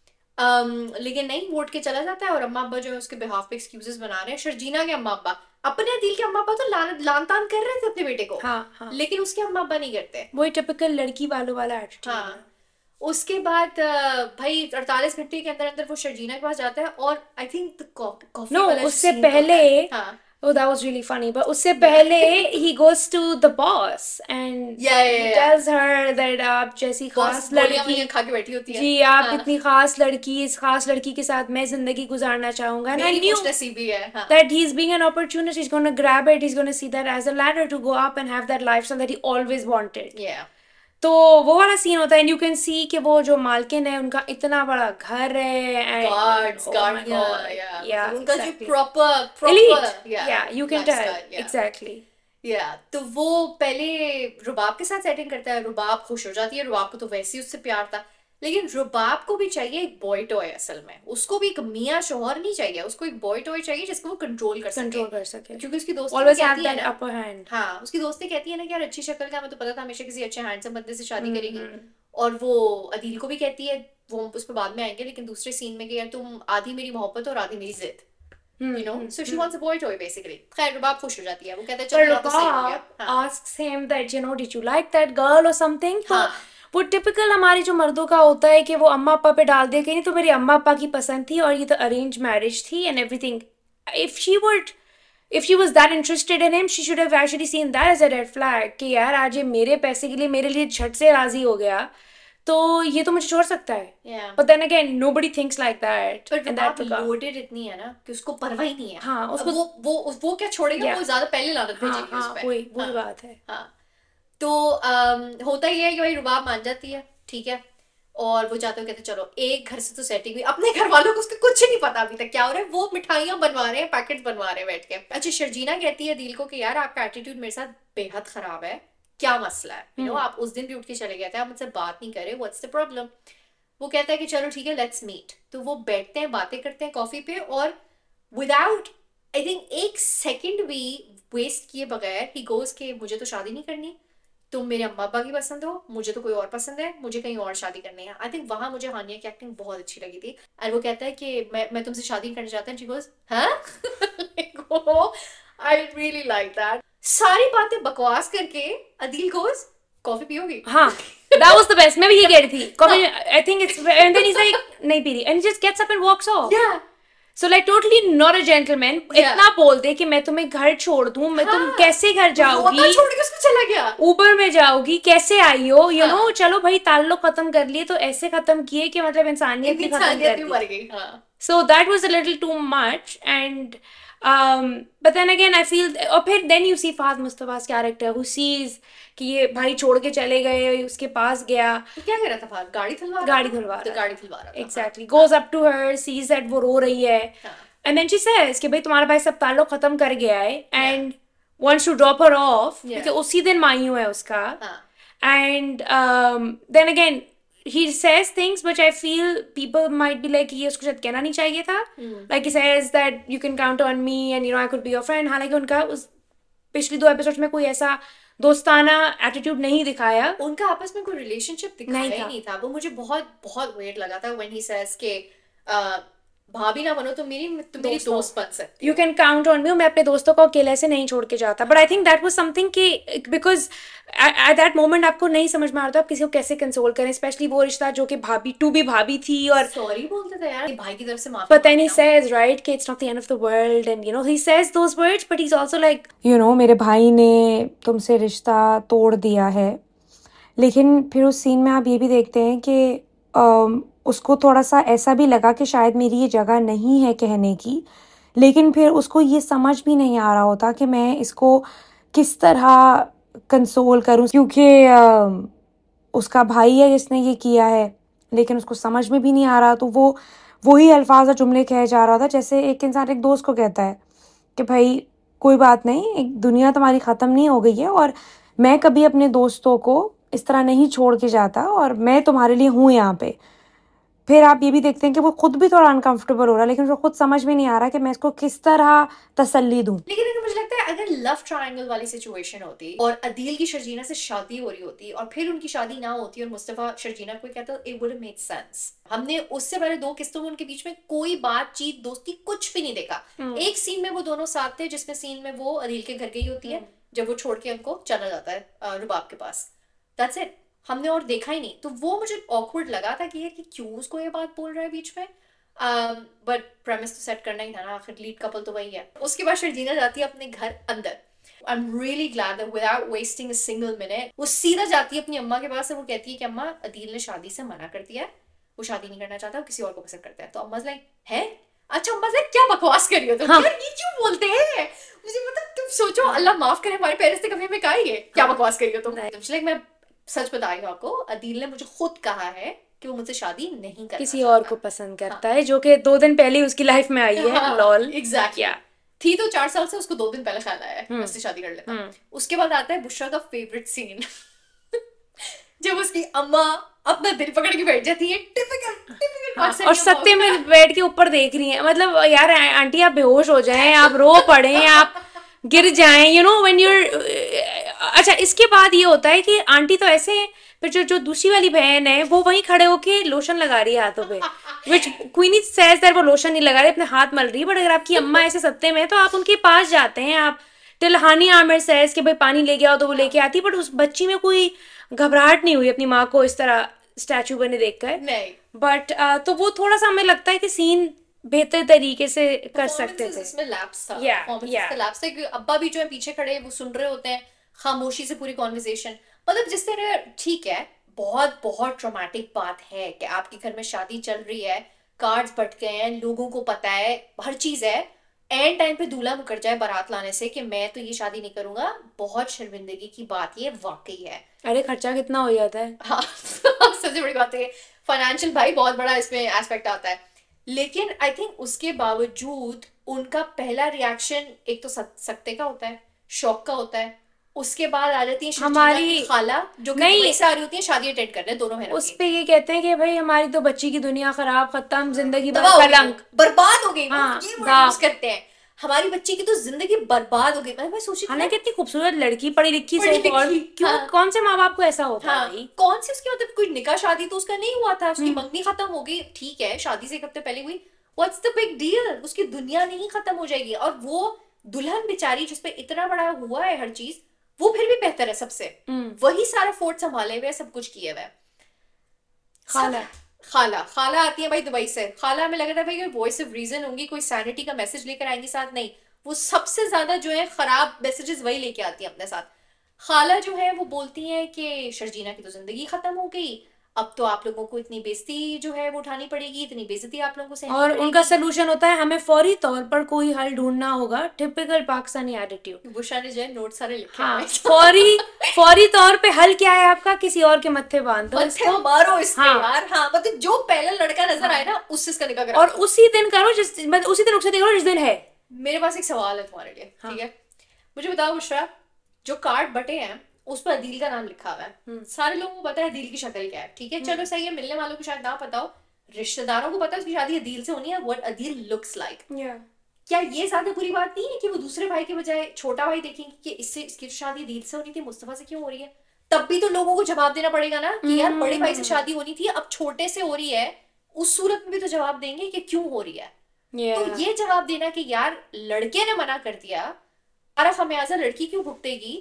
um, लेकिन नहीं, वोट के चला जाता है और अम्मा अब्बा जो है उसके बिहाफ पे एक्सक्यूजेस बना रहे हैं। शर्जीना के अम्मा अब्बा, अपने दिल के अम्मा अब्बा तो लान लान तान कर रहे थे अपने बेटे को, हाँ हाँ, लेकिन उसके अम्मा अब्बा नहीं करते। वही टिपिकल लड़की वालों वाला एटीट्यूड। हाँ। उसके बाद अ, भाई अड़तालीस घंटे के अंदर अंदर वो शर्जीना के पास जाता है और आई थिंक कॉफी नो, वाला जो उससे scene होता पहले है, हाँ oh that was really funny, but उससे पहले he goes to the boss and Yeah, yeah, he yeah. tells her that आप जैसी बॉस खास गोलियां लड़की, वोलियां खा के बैठी होती है। जी आप हाँ, इतनी खास लड़की, इस खास लड़की के साथ मैं जिंदगी गुजारना चाहूंगा and I मेरी knew खुश नसीबी है। हाँ that he's being an opportunist, he's going to grab it, he's going to see that as a ladder to go up and have that lifestyle that he always wanted. yeah. तो वो वाला scene होता है and you can see कि वो जो मालकिन है उनका इतना बड़ा घर है and Guards, oh guard, my yeah, god, yeah. yeah, मतलब उनका जो exactly. proper, proper, Elite, yeah, yeah, you can tell, lifestyle, yeah. exactly. Yeah, तो वो पहले रुबाब के साथ सेटिंग करता है, रुबाब खुश हो जाती है, रुबाब को तो वैसे ही उससे प्यार था, लेकिन रुबाब को भी चाहिए एक बॉय टॉय। असल में उसको भी एक मियाँ शोहर नहीं चाहिए, उसको एक बॉय टॉय चाहिए जिसको वो कंट्रोल कर सके, कंट्रोल कर सके, क्योंकि उसकी दोस्त always have कहती है that ना, upper hand. हाँ उसकी दोस्तें कहती है ना कि यार अच्छी शक्ल का, मैं तो पता था हमेशा किसी अच्छे हैंडसम बंदे से शादी हम्म, करेगी। हम्म, और वो अदील को भी कहती है, वो उस पर बाद में आएंगे, लेकिन दूसरे सीन में कि यार तुम आधी मेरी मोहब्बत और आधी मेरी जिद, hmm, you know, hmm, so she hmm. Wants a boy toy basically. खैर रुबाब खुश हो जाती है, वो कहता है पर चलो यहाँ तो सही हो गया। रुबाब हाँ asks him that you know did you like that girl or something, तो हाँ वो टिपिकल हमारे जो मर्दों का होता है कि वो अम्मा अप्पा पे डाल दे कि नहीं तो मेरे अम्मा अप्पा की पसंद थी और ये तो अरेंज मैरिज थी and everything. If she would if she was that interested in him, she should have actually seen that as a red flag कि यार आज ये मेरे पैसे के लिए मेरे लिए झट से राजी हो गया तो ये तो मुझे छोड़ सकता है। yeah. But then again, nobody thinks like that पर in that Rubab regard. Loaded इतनी है ना कि उसको परवाह ही नहीं है। हाँ, अब उसको वो वो वो क्या छोड़ेगा, Yeah. वो ज्यादा पहले लानत हाँ भेजेगी उस हाँ पे। वही वही हाँ बात है। हाँ तो अम, होता ही है कि भाई रुबाब मान जाती है, ठीक है, और वो चाहते हो, कहते चलो एक घर से तो सेटिंग हुई। अपने घर वालों को उसका कुछ नहीं पता अभी तक क्या हो रहा है, वो मिठाइयाँ बनवा रहे हैं, पैकेट्स बनवा रहे हैं बैठ के। अच्छा शर्जीना कहती है दिल को कि यार आपका एटीट्यूड मेरे साथ बेहद खराब है, क्या मसला है, यू नो हम्म आप उस दिन भी उठ के चले गए थे, आप मुझसे बात नहीं करे, व्हाट्स द प्रॉब्लम। वो कहता है कि चलो ठीक है लेट्स मीट। तो वो बैठते हैं, बातें करते हैं कॉफी पे, और विदाउट आई थिंक एक सेकंड भी वेस्ट किए बगैर ही गोज के मुझे तो शादी नहीं करनी, तुम मेरे अम्मा अब्बा की पसंद हो, मुझे तो कोई और पसंद है, मुझे कहीं और शादी करनी है। आई थिंक वहां मुझे हानिया की एक्टिंग बहुत अच्छी लगी थी। एंड वो कहता है कि मैं मैं तुमसे शादी करना चाहता हूँ। शी गोज हाँ आई रियली लाइक दैट। सारी बातें बकवास करके अदील गोज कॉफी पियोगी? हाँ that was the best, मैं भी ये कह रही थी coffee, I think it's and then he's like नहीं पी रही and he just gets up and walks off. Yeah. So like totally not a gentleman. Yeah. इतना बोल दे कि मैं तुम्हें घर छोड़ दूं, मैं तुम हाँ, कैसे घर रोता जाओगी, छोड़ के उसको चला गया। ऊबर में जाओगी, कैसे आई हो, यू नो हाँ। चलो भाई ताल्लुक खत्म कर लिए तो ऐसे खत्म किए कि मतलब इंसानियत भी खत्म इंसानियत कर भी दी। मर गई। हाँ So that was a little too much and um but then again I feel और फिर then you see Fahd Mustafa's character who sees कि ये भाई छोड़ के चले गए, उसके पास गया, तो क्या कर रहा था बाहर? गाड़ी धुलवा रहा गाड़ी था? धुलवा तो रहा गाड़ी धुलवा रहा था। exactly goes up to her, sees that वो रो रही है हाँ and then she says कि भाई तुम्हारा भाई सब ताल्लुक खत्म कर गया है and wants to drop her off Yeah. क्योंकि उसी दिन मायूं है उसका हाँ and um, then again he says things which I feel people might be like ये उसको शायद कहना नहीं चाहिए था, हम्म like he says that you can count on me and you know I could be your friend, हालांकि उनका उस पिछली दो एपिसोड में कोई ऐसा दोस्ताना एटीट्यूड नहीं दिखाया, उनका आपस में कोई रिलेशनशिप दिखाया नहीं ही था। नहीं था। वो मुझे बहुत बहुत weird लगा था when he says के अ, भाभी ना बनो तो मेरी तुम मेरी दोस्त हो। दोस्त बन सकती यू हो। कैन काउंट ऑन मी, मैं अपने दोस्तों को अकेले से नहीं छोड़ के जाता, but I think that was something कि बिकॉज एट दैट मोमेंट आपको नहीं समझ में आ रहा था आप किसी को कैसे कंसोल करें, स्पेशली वो रिश्ता जो कि भाभी टू भी भाभी थी और सॉरी बोलता था यार, भाई की तरफ से माफी but then he मांगता हूँ। says right कि it's not the end of the world and you know he says those words but he's also like you know मेरे भाई ने तुमसे रिश्ता तोड़ दिया है लेकिन फिर उस सीन में आप ये भी देखते हैं कि अम, उसको थोड़ा सा ऐसा भी लगा कि शायद मेरी ये जगह नहीं है कहने की, लेकिन फिर उसको ये समझ भी नहीं आ रहा होता कि मैं इसको किस तरह कंसोल करूं, क्योंकि अम, उसका भाई है जिसने ये किया है, लेकिन उसको समझ में भी नहीं आ रहा। तो वो वही अल्फाज और जुमले कहे जा रहा था जैसे एक इंसान एक दोस्त को कहता है कि भाई कोई बात नहीं, एक दुनिया तुम्हारी ख़त्म नहीं हो गई है और मैं कभी अपने दोस्तों को इस तरह नहीं छोड़ के जाता और मैं तुम्हारे लिए हूँ यहाँ पे। फिर आप ये भी देखते हैं कि वो खुद भी थोड़ा अनकंफर्टेबल हो रहा है, लेकिन उसको खुद समझ में नहीं आ रहा कि मैं इसको किस तरह तसल्ली दूं। लेकिन अगर मुझे लगता है अगर लव ट्रायंगल वाली सिचुएशन होती और अदील की शर्जीना से शादी हो रही होती और फिर उनकी शादी ना होती और मुस्तफा शर्जीना को कहता, इट वुड मेक सेंस। हमने उससे पहले दो किस्तों में उनके बीच में कोई बातचीत दोस्ती कुछ भी नहीं देखा। एक सीन में वो दोनों साथ थे जिसमें सीन में वो अदील के घर गई होती है जब वो छोड़ के उनको चला जाता है अ, रुबाब के पास। दैट्स इट, हमने और देखा ही नहीं। तो वो मुझे ऑकवर्ड लगा था कि यार कि क्यों उसको ये बात बोल रहा है बीच में। बट प्रेमिस तो सेट करना ही था ना, आखिर लीड कपल तो वही है। उसके बाद शर्जीना जाती है अपने घर अंदर। I am really glad that without wasting a single minute वो सीधा जाती है अपनी अम्मा के पास और वो कहती है कि अम्मा, अदील ने शादी से मना कर दिया है, वो शादी नहीं करना चाहता, वो किसी और को पसंद करता है। तो अम्मा लाइक है, अच्छा अम्मा लाइक क्या बकवास कर रही हो तुम? हाँ। यार ये क्यों बोलते हैं? मुझे मतलब तुम सोचो, अल्लाह माफ करे, हमारे पेरेंट्स ने कभी हमें कहा ही है क्या बकवास कर रही हो तुम? लाइक मैं सच बता रही हूँ आपको, अदील ने मुझे खुद कहा है कि वो मुझसे शादी नहीं करना किसी और चाहता। को पसंद करता है, जो कि दो दिन पहले ही उसकी लाइफ में आई है। हाँ, लॉल। एग्जैक्टली क्या थी तो चार साल से, उसको दो दिन पहले ख्याल आया है हम्म उससे शादी कर लेता। हम्म उसके बाद आता है बुशरा का फेवरेट सीन जब उसकी अम्मा अपना दिल पकड़ के बैठ जाती है। टिपिकल टिपिकल हाँ, पाकिस्तानी और अम्मा सत्ते होता है। में बैठ के ऊपर देख रही हैं, मतलब यार आंटी आप बेहोश हो जाएं, आप रो पड़े, आप गिर जाएं, यू नो व्हेन यूर। अच्छा, इसके बाद ये होता है कि आंटी तो ऐसे, फिर जो जो दूसरी वाली बहन है वो वहीं खड़े होके लोशन लगा रही है हाथों पे, विच क्वीनी सेज दैट वो लोशन नहीं लगा रही, अपने हाथ मल रही है। बट अगर आपकी अम्मा ऐसे सत्ते में है तो आप उनके पास जाते हैं, आप टिलहानी आमिर सेज कि भाई पानी लेके आओ तो वो लेके आती। बट उस बच्ची में कोई घबराहट नहीं हुई अपनी माँ को इस तरह स्टैचू बने देखकर। नहीं, बट तो वो थोड़ा सा हमें लगता है कि सीन बेहतर तरीके से कर सकते परफॉर्मेंसेस थे। इसमें लैप्स था, या परफॉर्मेंसेस या का लैप्स था क्योंकि अब्बा भी जो है पीछे खड़े वो सुन रहे होते हैं खामोशी से पूरी कॉन्वर्सेशन। मतलब जिस तरह, ठीक है बहुत बहुत ट्रॉमेटिक बात है कि आपके घर में शादी चल रही है, कार्ड्स बट गए हैं, लोगों को पता है, हर चीज है, एंड टाइम पे दूल्हा मुकर जाए बारात लाने से कि मैं तो ये शादी नहीं करूंगा, बहुत शर्मिंदगी की बात ये वाकई है। अरे खर्चा कितना हो जाता है। हाँ सबसे बड़ी बात है फाइनेंशियल भाई बहुत बड़ा इसमें एस्पेक्ट आता है। लेकिन आई थिंक उसके बावजूद उनका पहला रिएक्शन एक तो सक- सकते का होता है, शौक का होता है। उसके बाद आ जाती है शर्जीला हमारी की खाला जो कि नहीं, दुबई से आ रही होती है शादी अटेंड करने दोनों बहनों उस की। पे ये कहते हैं कि भाई हमारी तो बच्ची की दुनिया खराब, खत्म, जिंदगी भर तबाह हो गई, वो, कलंक। बर्बाद हो गई, वो हाँ, ये वर्ड दाग। यूज करते हैं, हमारी बच्ची की तो जिंदगी बर्बाद हो गई। मैं मैं सोची थी हालांकि इतनी खूबसूरत लड़की, पढ़ी लिखी पढ़ी से, और लिखी, क्यों हाँ कौन से माँ बाप को ऐसा होता है हाँ, भाई। कौन सी उसकी मतलब कोई निकाह शादी तो उसका नहीं हुआ था, उसकी हम्म मंगनी खत्म हो गई, ठीक है शादी से एक हफ्ते पहले हुई, व्हाट्स द बिग डील, उसकी दुनिया नहीं खत्म हो जाएगी। और वो दुल्हन बेचारी जिसपे इतना बड़ा हुआ है हर चीज, वो फिर भी बेहतर है सबसे, हम्म वही सारा फोर्ट संभाले हुए है, सब कुछ किए हुए है। खाला। खाला खाला आती है भाई दुबई से। खाला में लग रहा है भाई कोई वॉइस ऑफ रीजन होंगी, कोई सैनिटी का मैसेज लेकर आएंगी साथ, नहीं, वो सबसे ज्यादा जो है खराब मैसेजेस वही लेके आती है अपने साथ। खाला जो है वो बोलती है कि शर्जीना की तो जिंदगी खत्म हो गई, अब तो आप लोगों को इतनी बेइज्जती जो है वो उठानी पड़ेगी, इतनी बेइज्जती आप लोगों को सहनी और उनका पड़ेगी। सोल्यूशन होता है हमें फौरी तौर पर कोई हल ढूंढना होगा, टिपिकल पाकिस्तानी एटीट्यूड। बुशा ने जो है नोट सारे लिखे हाँ, हैं फौरी फौरी तौर पे हल क्या है आपका, किसी और के मत्थे बांध दो मत्थे इसको। मारो इसके हाँ, यार। हाँ मतलब जो पहला लड़का नजर आए ना उससे इसका निकाह करा और दो। उसी दिन करो जिस मतलब उसी दिन रुखसती करो जिस दिन है। मेरे पास एक सवाल है तुम्हारे लिए, हाँ। ठीक है, मुझे बताओ बुशरा, जो कार्ड बटे हैं उस पर अदील का नाम लिखा हुआ है, हम्म सारे लोगों को पता है अदील की शक्ल क्या है, ठीक है चलो सही है, मिलने वालों को शायद ना पता हो, रिश्तेदारों को पता है उसकी शादी अदील से होनी है, व्हाट अदील लुक्स लाइक। या क्या ये ज्यादा बुरी बात नहीं है कि वो दूसरे भाई के बजाय छोटा भाई देखेंगे कि इससे इसकी शादी अदील से होनी थी, मुस्तफा से क्यों हो रही है? तब भी तो लोगों को जवाब देना पड़ेगा ना कि यार बड़े भाई से शादी होनी थी, अब छोटे से हो रही है, उस सूरत में भी तो जवाब देंगे कि क्यों हो रही है। या तो ये जवाब देना कि यार लड़के ने मना कर दिया, सारा खमियाजा लड़की क्यों भुगतेगी?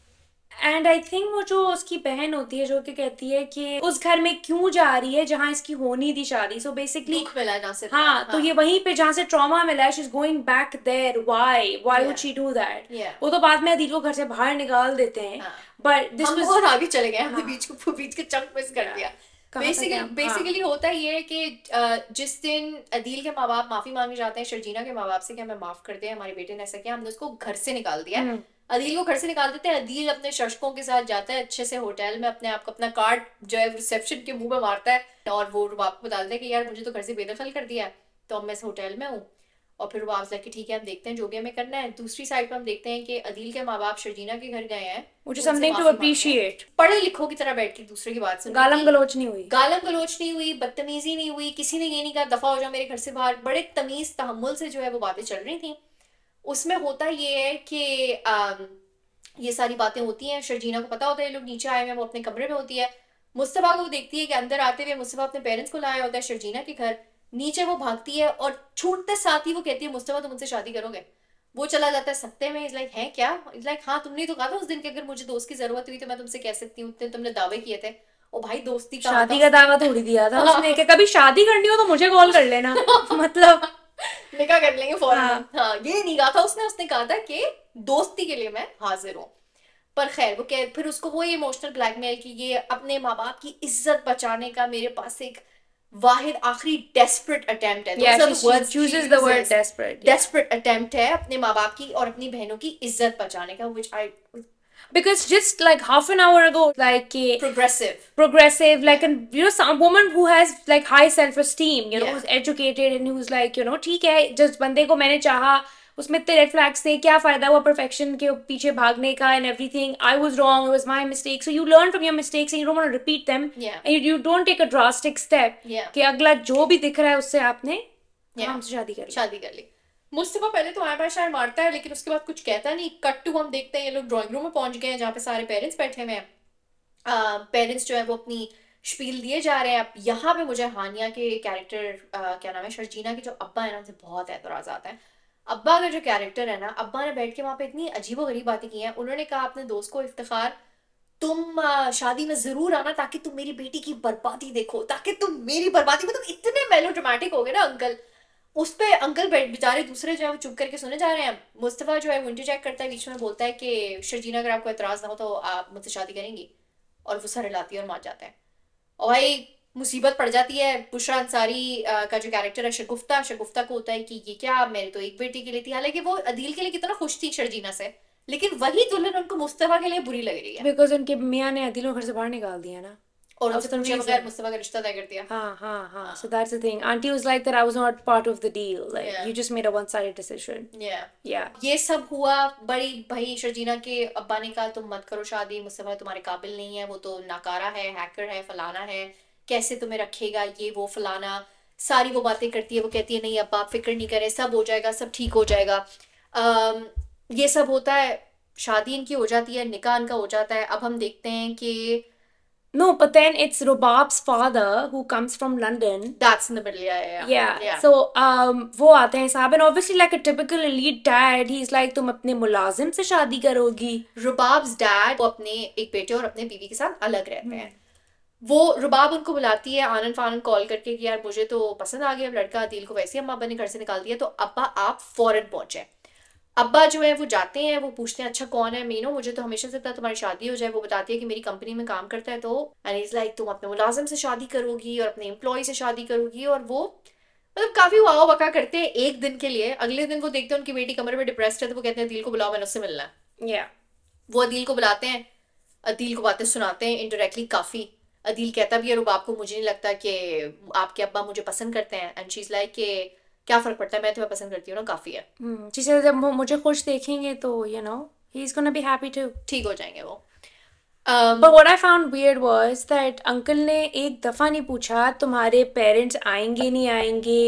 एंड आई थिंक वो जो उसकी बहन होती है जो कि कहती है कि उस घर में क्यों जा रही है जहाँ इसकी होनी थी शादी, सो बेसिकली दुख मिला ना सिर्फ। हाँ, तो ये वहीं पे जहाँ से ट्रॉमा मिला है, she is going back there, why why would Yeah. She do that. Yeah. वो तो बाद में अदील को घर से बाहर निकाल देते हैं, हाँ. but this हम was बहुत आगे चले गए, हमने हाँ बीच को बीच के चंक मिस कर yeah दिया। कहाँ तक है बेसिकली हम हाँ बेसिकली होता ये है कि अ, जिस दिन अदील के माँ बाप माफी मांगने जाते हैं शर्जीना के माँ बाप से कि हमें माफ कर दें, हमारे बेटे ने ऐसा किया, हमने उसको घर से निकाल दिया है। हम्म अदील को घर से निकाल देते हैं, अदील अपने शशकों के साथ जाता है अच्छे से होटल में, अपने आप को अपना कार्ड जो है रिसेप्शन के मुंह में मारता है, और वो रुबाब को बता देता है कि यार मुझे तो घर से बेदखल कर दिया है, तो अब मैं इस होटल में हूँ। और फिर रुबाब से कि ठीक है हम देखते हैं जो भी हमें करना है। दूसरी साइड पर हम देखते हैं कि अदील के माँ बाप शर्जीना के घर गए हैं which is उनसे something to माफी मांगने, appreciate पढ़े लिखों की तरह बैठ के एक दूसरे की बात सुन रही गालम थी, गलोच नहीं हुई गालम गलोच नहीं हुई, बदतमीजी नहीं हुई, किसी ने ये नहीं कहा दफा हो जाओ मेरे घर से बाहर, बड़े तमीज तहम्मुल से जो है वो बातें चल रही थी। उसमें होता ये है कि अम, ये सारी बातें होती हैं, शर्जीना को पता होता है ये लोग नीचे आए हुए हैं, वो अपने कमरे में होती है, मुस्तफा को वो देखती है कि अंदर आते हुए मुस्तफा अपने पेरेंट्स को लाया होता है शर्जीना के घर, नीचे वो भागती है और छूटते साथ ही वो कहती है मुस्तफा तुम मुझसे शादी करोगे। वो चला जाता है सत्ते में, इज लाइक है क्या, इज लाइक हाँ तुमने तो कहा था उस दिन कि अगर मुझे दोस्त की जरूरत हुई तो मैं तुमसे कह सकती हूँ, उतने तुमने दावे किए थे। ओ भाई दोस्ती कहाँ था शादी का दावा थोड़ी दिया था उसने कि कभी शादी करनी हो तो मुझे कॉल कर लेना मतलब निकाह कर लेंगे फौरन। हाँ हाँ ये नहीं कहा था उसने, उसने कहा था कि दोस्ती के लिए मैं हाजिर हूँ। पर खैर वो कह फिर उसको वो इमोशनल ब्लैकमेल की ये अपने माँ बाप की इज्जत बचाने का मेरे पास एक वाहिद आखिरी डेस्परेट अटेम्प्ट है, yeah those are she, the she words she chooses the word uses, desperate yeah desperate attempt है अपने माँ बाप की और अपनी बहनों की इज्जत बचाने का, which I because just like half an hour ago like eh, progressive progressive like yeah an you know some woman who has like high self esteem you know yeah who's educated and who's like you know ठीक है जिस बंदे को मैंने चाहा उसमें इतने red flags थे क्या फायदा हुआ परफेक्शन के पीछे भागने का and everything I was wrong it was my mistake so you learn from your mistakes and you don't want to repeat them yeah and you, you don't take a drastic step yeah कि अगला जो भी दिख रहा है उससे आपने yeah हमसे शादी कर ली शादी कर ली। मुस्तफा पहले तो आया बाय शायर मारता है लेकिन उसके बाद कुछ कहता नहीं। कट टू हम देखते हैं ये लोग ड्राइंग रूम में पहुंच गए हैं जहाँ पे सारे पेरेंट्स बैठे हुए हैं, पेरेंट्स जो है वो अपनी स्पील दिए जा रहे हैं। अब यहाँ पे मुझे हानिया के कैरेक्टर क्या नाम है शर्जीना के जो अब्बा है ना उनसे बहुत एतराज आता है। अब्बा का जो कैरेक्टर है ना, अब्बा ने बैठ के वहाँ पे इतनी अजीबो गरीब बातें की हैं। उन्होंने कहा अपने दोस्त को इफ्तिखार तुम आ, शादी में जरूर आना ताकि तुम मेरी बेटी की बर्बादी देखो, ताकि तुम मेरी बर्बादी, मतलब इतने मेलोड्रामेटिक हो गए ना अंकल। उस पे अंकल बैठ बेचारे दूसरे जो है वो चुप करके सुने जा रहे हैं। मुस्तफा जो है वो इंटरजेक्ट करता है बीच में, बोलता है कि शर्जीना अगर आपको एतराज ना हो तो आप मुझसे शादी करेंगी, और वो सर हिलाती है और मार जाता है। और भाई मुसीबत पड़ जाती है। बुशरा अंसारी आ, का जो कैरेक्टर है शगुफ्ता, शगुफ्ता को होता है कि ये क्या मेरे तो एक बेटी के लिए थी, हालांकि वो अदील के लिए कितना खुश थी शर्जीना से, लेकिन वही दुल्हन उनको मुस्तफा के लिए बुरी लग रही है because उनके मियाँ ने अदील को घर से बाहर निकाल दिया ना और of उनसे some पूछे reason बगैर मुस्तफा का रिश्ता तय कर दिया। हाँ हाँ हाँ हाँ so that's the thing auntie was like that I was not part of the deal like yeah you just made a one-sided decision yeah yeah ये सब हुआ। बड़ी भाई शर्जीना के अब्बा ने कहा तुम मत करो शादी, मुस्तफा तुम्हारे काबिल नहीं है, वो तो नाकारा है, हैकर है, फलाना है, कैसे तुम्हें रखेगा, ये वो फलाना सारी वो बातें करती है। वो कहती है नहीं अब्बा आप फिक्र नहीं करें, सब हो जाएगा, सब ठीक हो जाएगा। अम, ये सब होता है, शादी इनकी हो जाती है, निकाह इनका हो जाता है। अब हम देखते हैं कि no but then it's Rubab's father who comes from London that's in the middle, yeah yeah yeah या so um वो आते हैं साहब and obviously like a typical elite dad he's like तुम अपने मुलाजिम से शादी करोगी रुबाब्स डैड वो अपने एक बेटे और अपने बीवी के साथ अलग रहते हम्म हैं। वो रुबाब उनको बुलाती है आनन फानन कॉल करके कि यार मुझे तो पसंद आ गया अब लड़का, अदील को वैसे ही अम्मा अब्बा ने घर से निकाल दिया, तो अब्बा आप फौरन पहुंचे। अब्बा जो है वो जाते हैं, वो पूछते हैं अच्छा कौन है मीनो, मुझे तो हमेशा से था तुम्हारी शादी हो जाए। वो बताती है कि मेरी कंपनी में काम करता है, तो एंड इज लाइक तुम अपने मुलाजिम से शादी करोगी और अपने एम्प्लॉय से शादी करोगी। और वो मतलब काफी वाह वका करते हैं एक दिन के लिए। अगले दिन वो देखते हैं उनकी बेटी कमरे में डिप्रेस्ड है, तो वो कहते हैं अदील को बुलाओ मैंने उससे मिलना है। yeah वो अदील को बुलाते हैं, अदील को बातें सुनाते हैं इनडायरेक्टली काफी। अदील कहता भी है रुबाब को मुझे नहीं लगता कि आपके अब्बा मुझे पसंद करते हैं, एंड शी इज लाइक कि क्या फर्क पड़ता है, मैं तुम्हें पसंद करती हूँ ना, काफी है, hmm she says जब वो मुझे खुश देखेंगे तो you know he's gonna be happy too ठीक हो जाएंगे वो। um, but what I found weird was that uncle ने एक दफा नहीं पूछा तुम्हारे पेरेंट्स आएंगे नहीं आएंगे,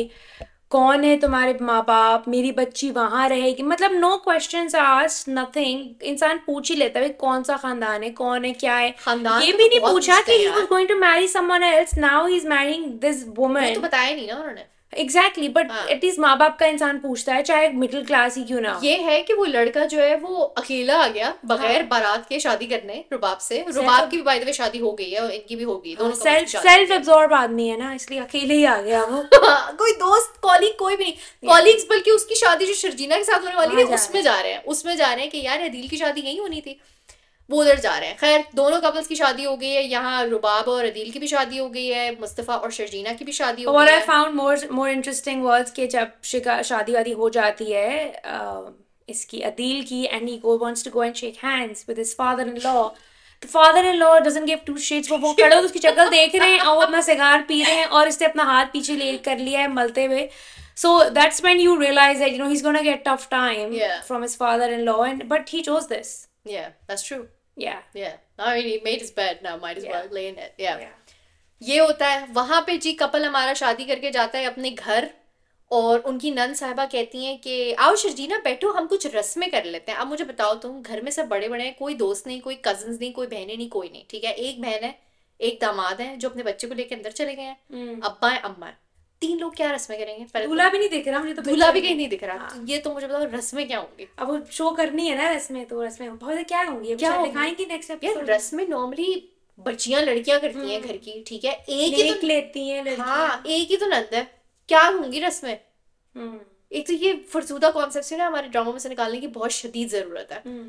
कौन है तुम्हारे माँ बाप, मेरी बच्ची वहां रहेगी, मतलब नो क्वेश्चंस आस्क्ड नथिंग। इंसान पूछ ही लेता है भाई कौन सा खानदान है, कौन है, क्या है, खानदान ये को भी तो नहीं बहुत पूछा पूछते कि हैं he was यार, going to marry someone else now he's marrying this वो तो woman बताया नहीं ना उन्होंने। exactly but हाँ at least माँ बाप का इंसान पूछता है चाहे मिडिल क्लास ही क्यों ना हो। ये है कि वो लड़का जो है वो अकेला आ गया बगैर हाँ बारात के शादी करने रुबाब से। सेल्फ रुबाब की भी बाय द वे शादी हो गई है और इनकी भी हो गई, दोनों कपल्स सेल्फ की शादी हो सेल्फ गई एब्जॉर्ब आदमी है ना इसलिए अकेले ही आ गया वो है। कोई दोस्त कॉलीग कोई भी नहीं, yeah कॉलीग्स बल्कि उसकी शादी जो शर्जीना के साथ होने वाली वहां थी जा उसमें रहे जा रहे हैं, उसमें जा रहे हैं कि यार अदील की शादी यही होनी थी। वो उधर जा रहे हैं। खैर दोनों कपल्स की शादी हो गई है, यहाँ रुबाब और अदील की भी शादी हो गई है, मुस्तफ़ा और शर्जीना की भी शादी हो What गई I है। found more more interesting was कि जब शिका शादी वादी हो जाती है uh, इसकी अदील की, and he go wants to go and shake hands with his father-in-law. The father-in-law doesn't give two shits, वो वो खड़े होकर उसकी शक्ल देख रहे हैं और वो अपना सिगार पी रहे हैं और इसने अपना हाथ पीछे ले कर लिया है मलते हुए. So that's when you realize that you know he's gonna get tough time Yeah. from his father-in-law, and but he chose this. Yeah, that's true. Yeah. Yeah. I mean, he made his bed now, might as Yeah. well lay in it. Yeah. Yeah. ये होता है वहां पे जी। Couple हमारा शादी करके जाता है अपने घर और उनकी नन साहिबा कहती हैं कि आओ शर्जीना बैठो, हम कुछ रस्में कर लेते हैं। अब मुझे बताओ तुम, घर में सब बड़े बड़े हैं, कोई दोस्त नहीं, कोई कजन्स नहीं, कोई बहनें नहीं, कोई नहीं, ठीक है। एक बहन है, एक दामाद है जो अपने बच्चे को लेकर अंदर चले गए हैं, Hmm. अब्बा है, अम्मा है, तीन लोग क्या रस्में करेंगे? पहले दूल्हा भी नहीं दिख रहा मुझे तो. दूल्हा भी picture कहीं में. नहीं दिख रहा। हाँ. तो ये तो मुझे बताओ रस्में क्या होंगी? अब वो शो करनी है ना रस्में, तो रस्में बहुत क्या होंगी, क्या होंगी? दिखाएंगे नेक्स्ट यार एपिसोड. रस्में नॉर्मली बच्चियां लड़कियां करती हैं घर की, ठीक है। एक ही लेक तो लेती हैं लड़कियां. हाँ, एक ही तो नंद है, क्या होंगी रस्में? हम्म. एक तो ये फरसूदा कॉन्सेप्ट ना हमारे ड्रामा में से निकालने की बहुत शदीद जरूरत है। हम्म.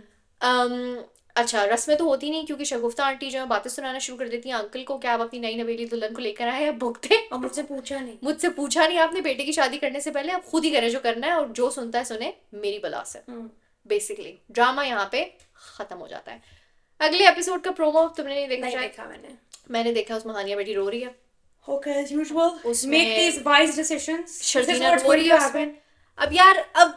अम, अच्छा, रस्में तो होती नहीं क्योंकि शगुफ्ता आंटी जो है बातें सुनाना शुरू कर देती हैं अंकल को, क्या आप अपनी नई नवेली दुल्हन को लेकर आए हैं भुगते? और मुझसे पूछा नहीं. मुझसे पूछा नहीं आपने बेटे की शादी करने से पहले, आप खुद ही करें जो करना है, और जो सुनता है सुने, मेरी बला से। हम्म. बेसिकली ड्रामा यहाँ पे खत्म हो जाता है। अगले एपिसोड का प्रोमो तुमने नहीं देखा नहीं शायद? देखा मैंने. मैंने देखा, उसमें हानिया बेटी रो रही है, Okay, as usual. उसमें Make these wise decisions. This is Sharjeena what's row going रही to है happen. उसमें। अब यार अब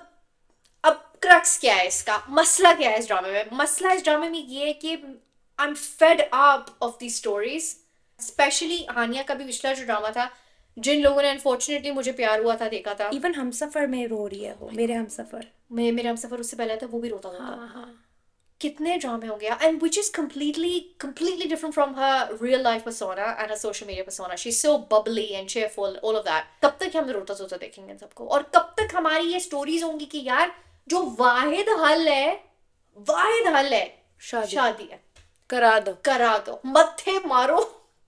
अब क्रक्स क्या है इसका, मसला क्या है इस ड्रामे में? मसला इस ड्रामे में ये है कि I am fed up of the stories, especially Hania का भी पिछला जो ड्रामा था, जिन लोगों ने अनफॉर्चुनेटली मुझे प्यार हुआ था देखा था। Even हमसफर में रो रही है वो, मेरे हमसफर. मैं मेरे हमसफर उससे पहले था, वो भी रोता था। हाँ हाँ. कितने ड्रामे हो गया, and which is completely completely different from her real life persona and her social media persona. She's so bubbly and cheerful, all of that. कब तक हम रोता रोता देखेंगे इन सबको? और कब तक हमारी ये स्टोरीज होंगी कि यार जो वाहिद हल है, वाहिद हल है शादी. शादी है, करा दो. करा दो, मत्थे मारो,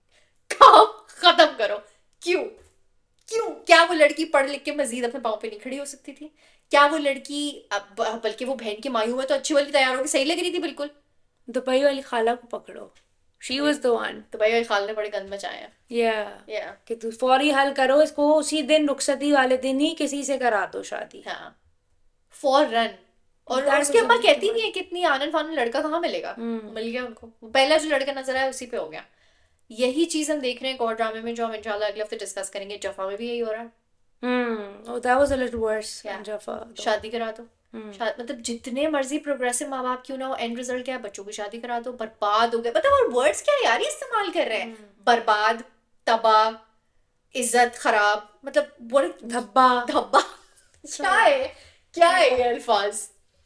काम खत्म करो। क्यों क्यों? क्या वो लड़की पढ़ लिख के मजीद अपने पाँव पे नहीं खड़ी हो सकती थी? क्या वो लड़की अब- बल्कि वो बहन की मायू में तो अच्छी वाली तैयार होकर सही लग रही थी बिल्कुल। दुबई वाली खाला को पकड़ो. She was the one. तो भाई खाल ने बड़े गंद मचाए हैं। Yeah. Yeah. कि तू फौरी हल करो इसको, उसी दिन रुखसती वाले दिन ही किसी से करा दो शादी. हाँ, फॉर रन। और That उसकी was अम्मा a कहती bit भी है कि इतनी आनन फानन लड़का कहाँ मिलेगा, हम्म. मिल गया उनको, पहला जो लड़का नजर आया उसी पे हो गया। यही चीज हम देख रहे हैं एक और ड्रामे में जो हम इंशाल्लाह अगले हफ्ते डिस्कस करेंगे। जफा में भी यही हो रहा है, Hmm. Oh, that was a little worse Yeah. than Jaffa. though. शादी करा दो। Hmm. शा- मतलब जितने मर्जी प्रोग्रेसिव माँ बाप क्यों ना हो, एंड रिजल्ट क्या है? बच्चों की शादी करा दो, बर्बाद हो गए। मतलब और वर्ड्स क्या यार ये इस्तेमाल कर रहे हैं, बर्बाद, तबाह, इज्जत खराब, मतलब what धब्बा. धब्बा क्या है, क्या है ये अल्फाज?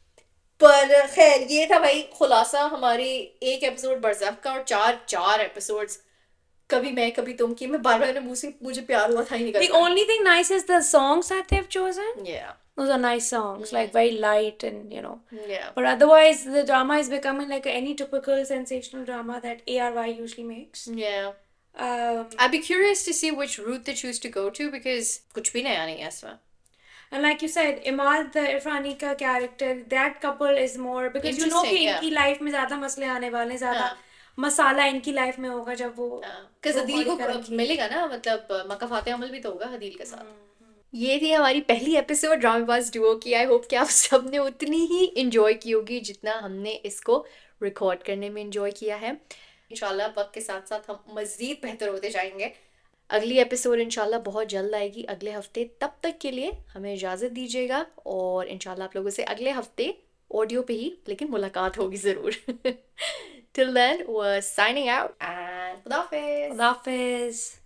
पर खैर ये था भाई खुलासा हमारी एक एपिसोड बरज़ख का, और चार चार एपिसोड्स कभी मैं कभी तुम की। मैं बार बार मुंह से मुझे प्यार हुआ था ही The निकल only thing nice is the songs that they've chosen. yeah Those are nice songs, like very light and you know. yeah But otherwise, the drama is becoming like any typical sensational drama that A R Y usually makes. yeah Um, I'd be curious to see which route they choose to go to, because कुछ भी नया नहीं है इसमें। and like you said, Imad the Irfani ka character, that couple is more because you know कि Interesting, yeah. इनकी life में ज्यादा मसले आने वाले हैं, ज्यादा हाँ. मसाला इनकी लाइफ में होगा जब वो Because वो अदील को बॉडी करेंगी. मिलेगा ना, मतलब मकाफाते अमल भी तो होगा अदील के साथ। ये थी हमारी पहली एपिसोड ड्रामेबाज डुओ की। आई होप कि आप सब ने उतनी ही इंजॉय की होगी जितना हमने इसको रिकॉर्ड करने में इंजॉय किया है। इंशाल्लाह वक्त के साथ साथ हम मज़ीद बेहतर होते जाएंगे। अगली एपिसोड इंशाल्लाह बहुत जल्द आएगी अगले हफ्ते। तब तक के लिए हमें इजाज़त दीजिएगा, और इंशाल्लाह आप लोगों से अगले हफ्ते ऑडियो पे ही लेकिन मुलाकात होगी ज़रूर। Till then, we're signing out, and Khudafis. Khudafis.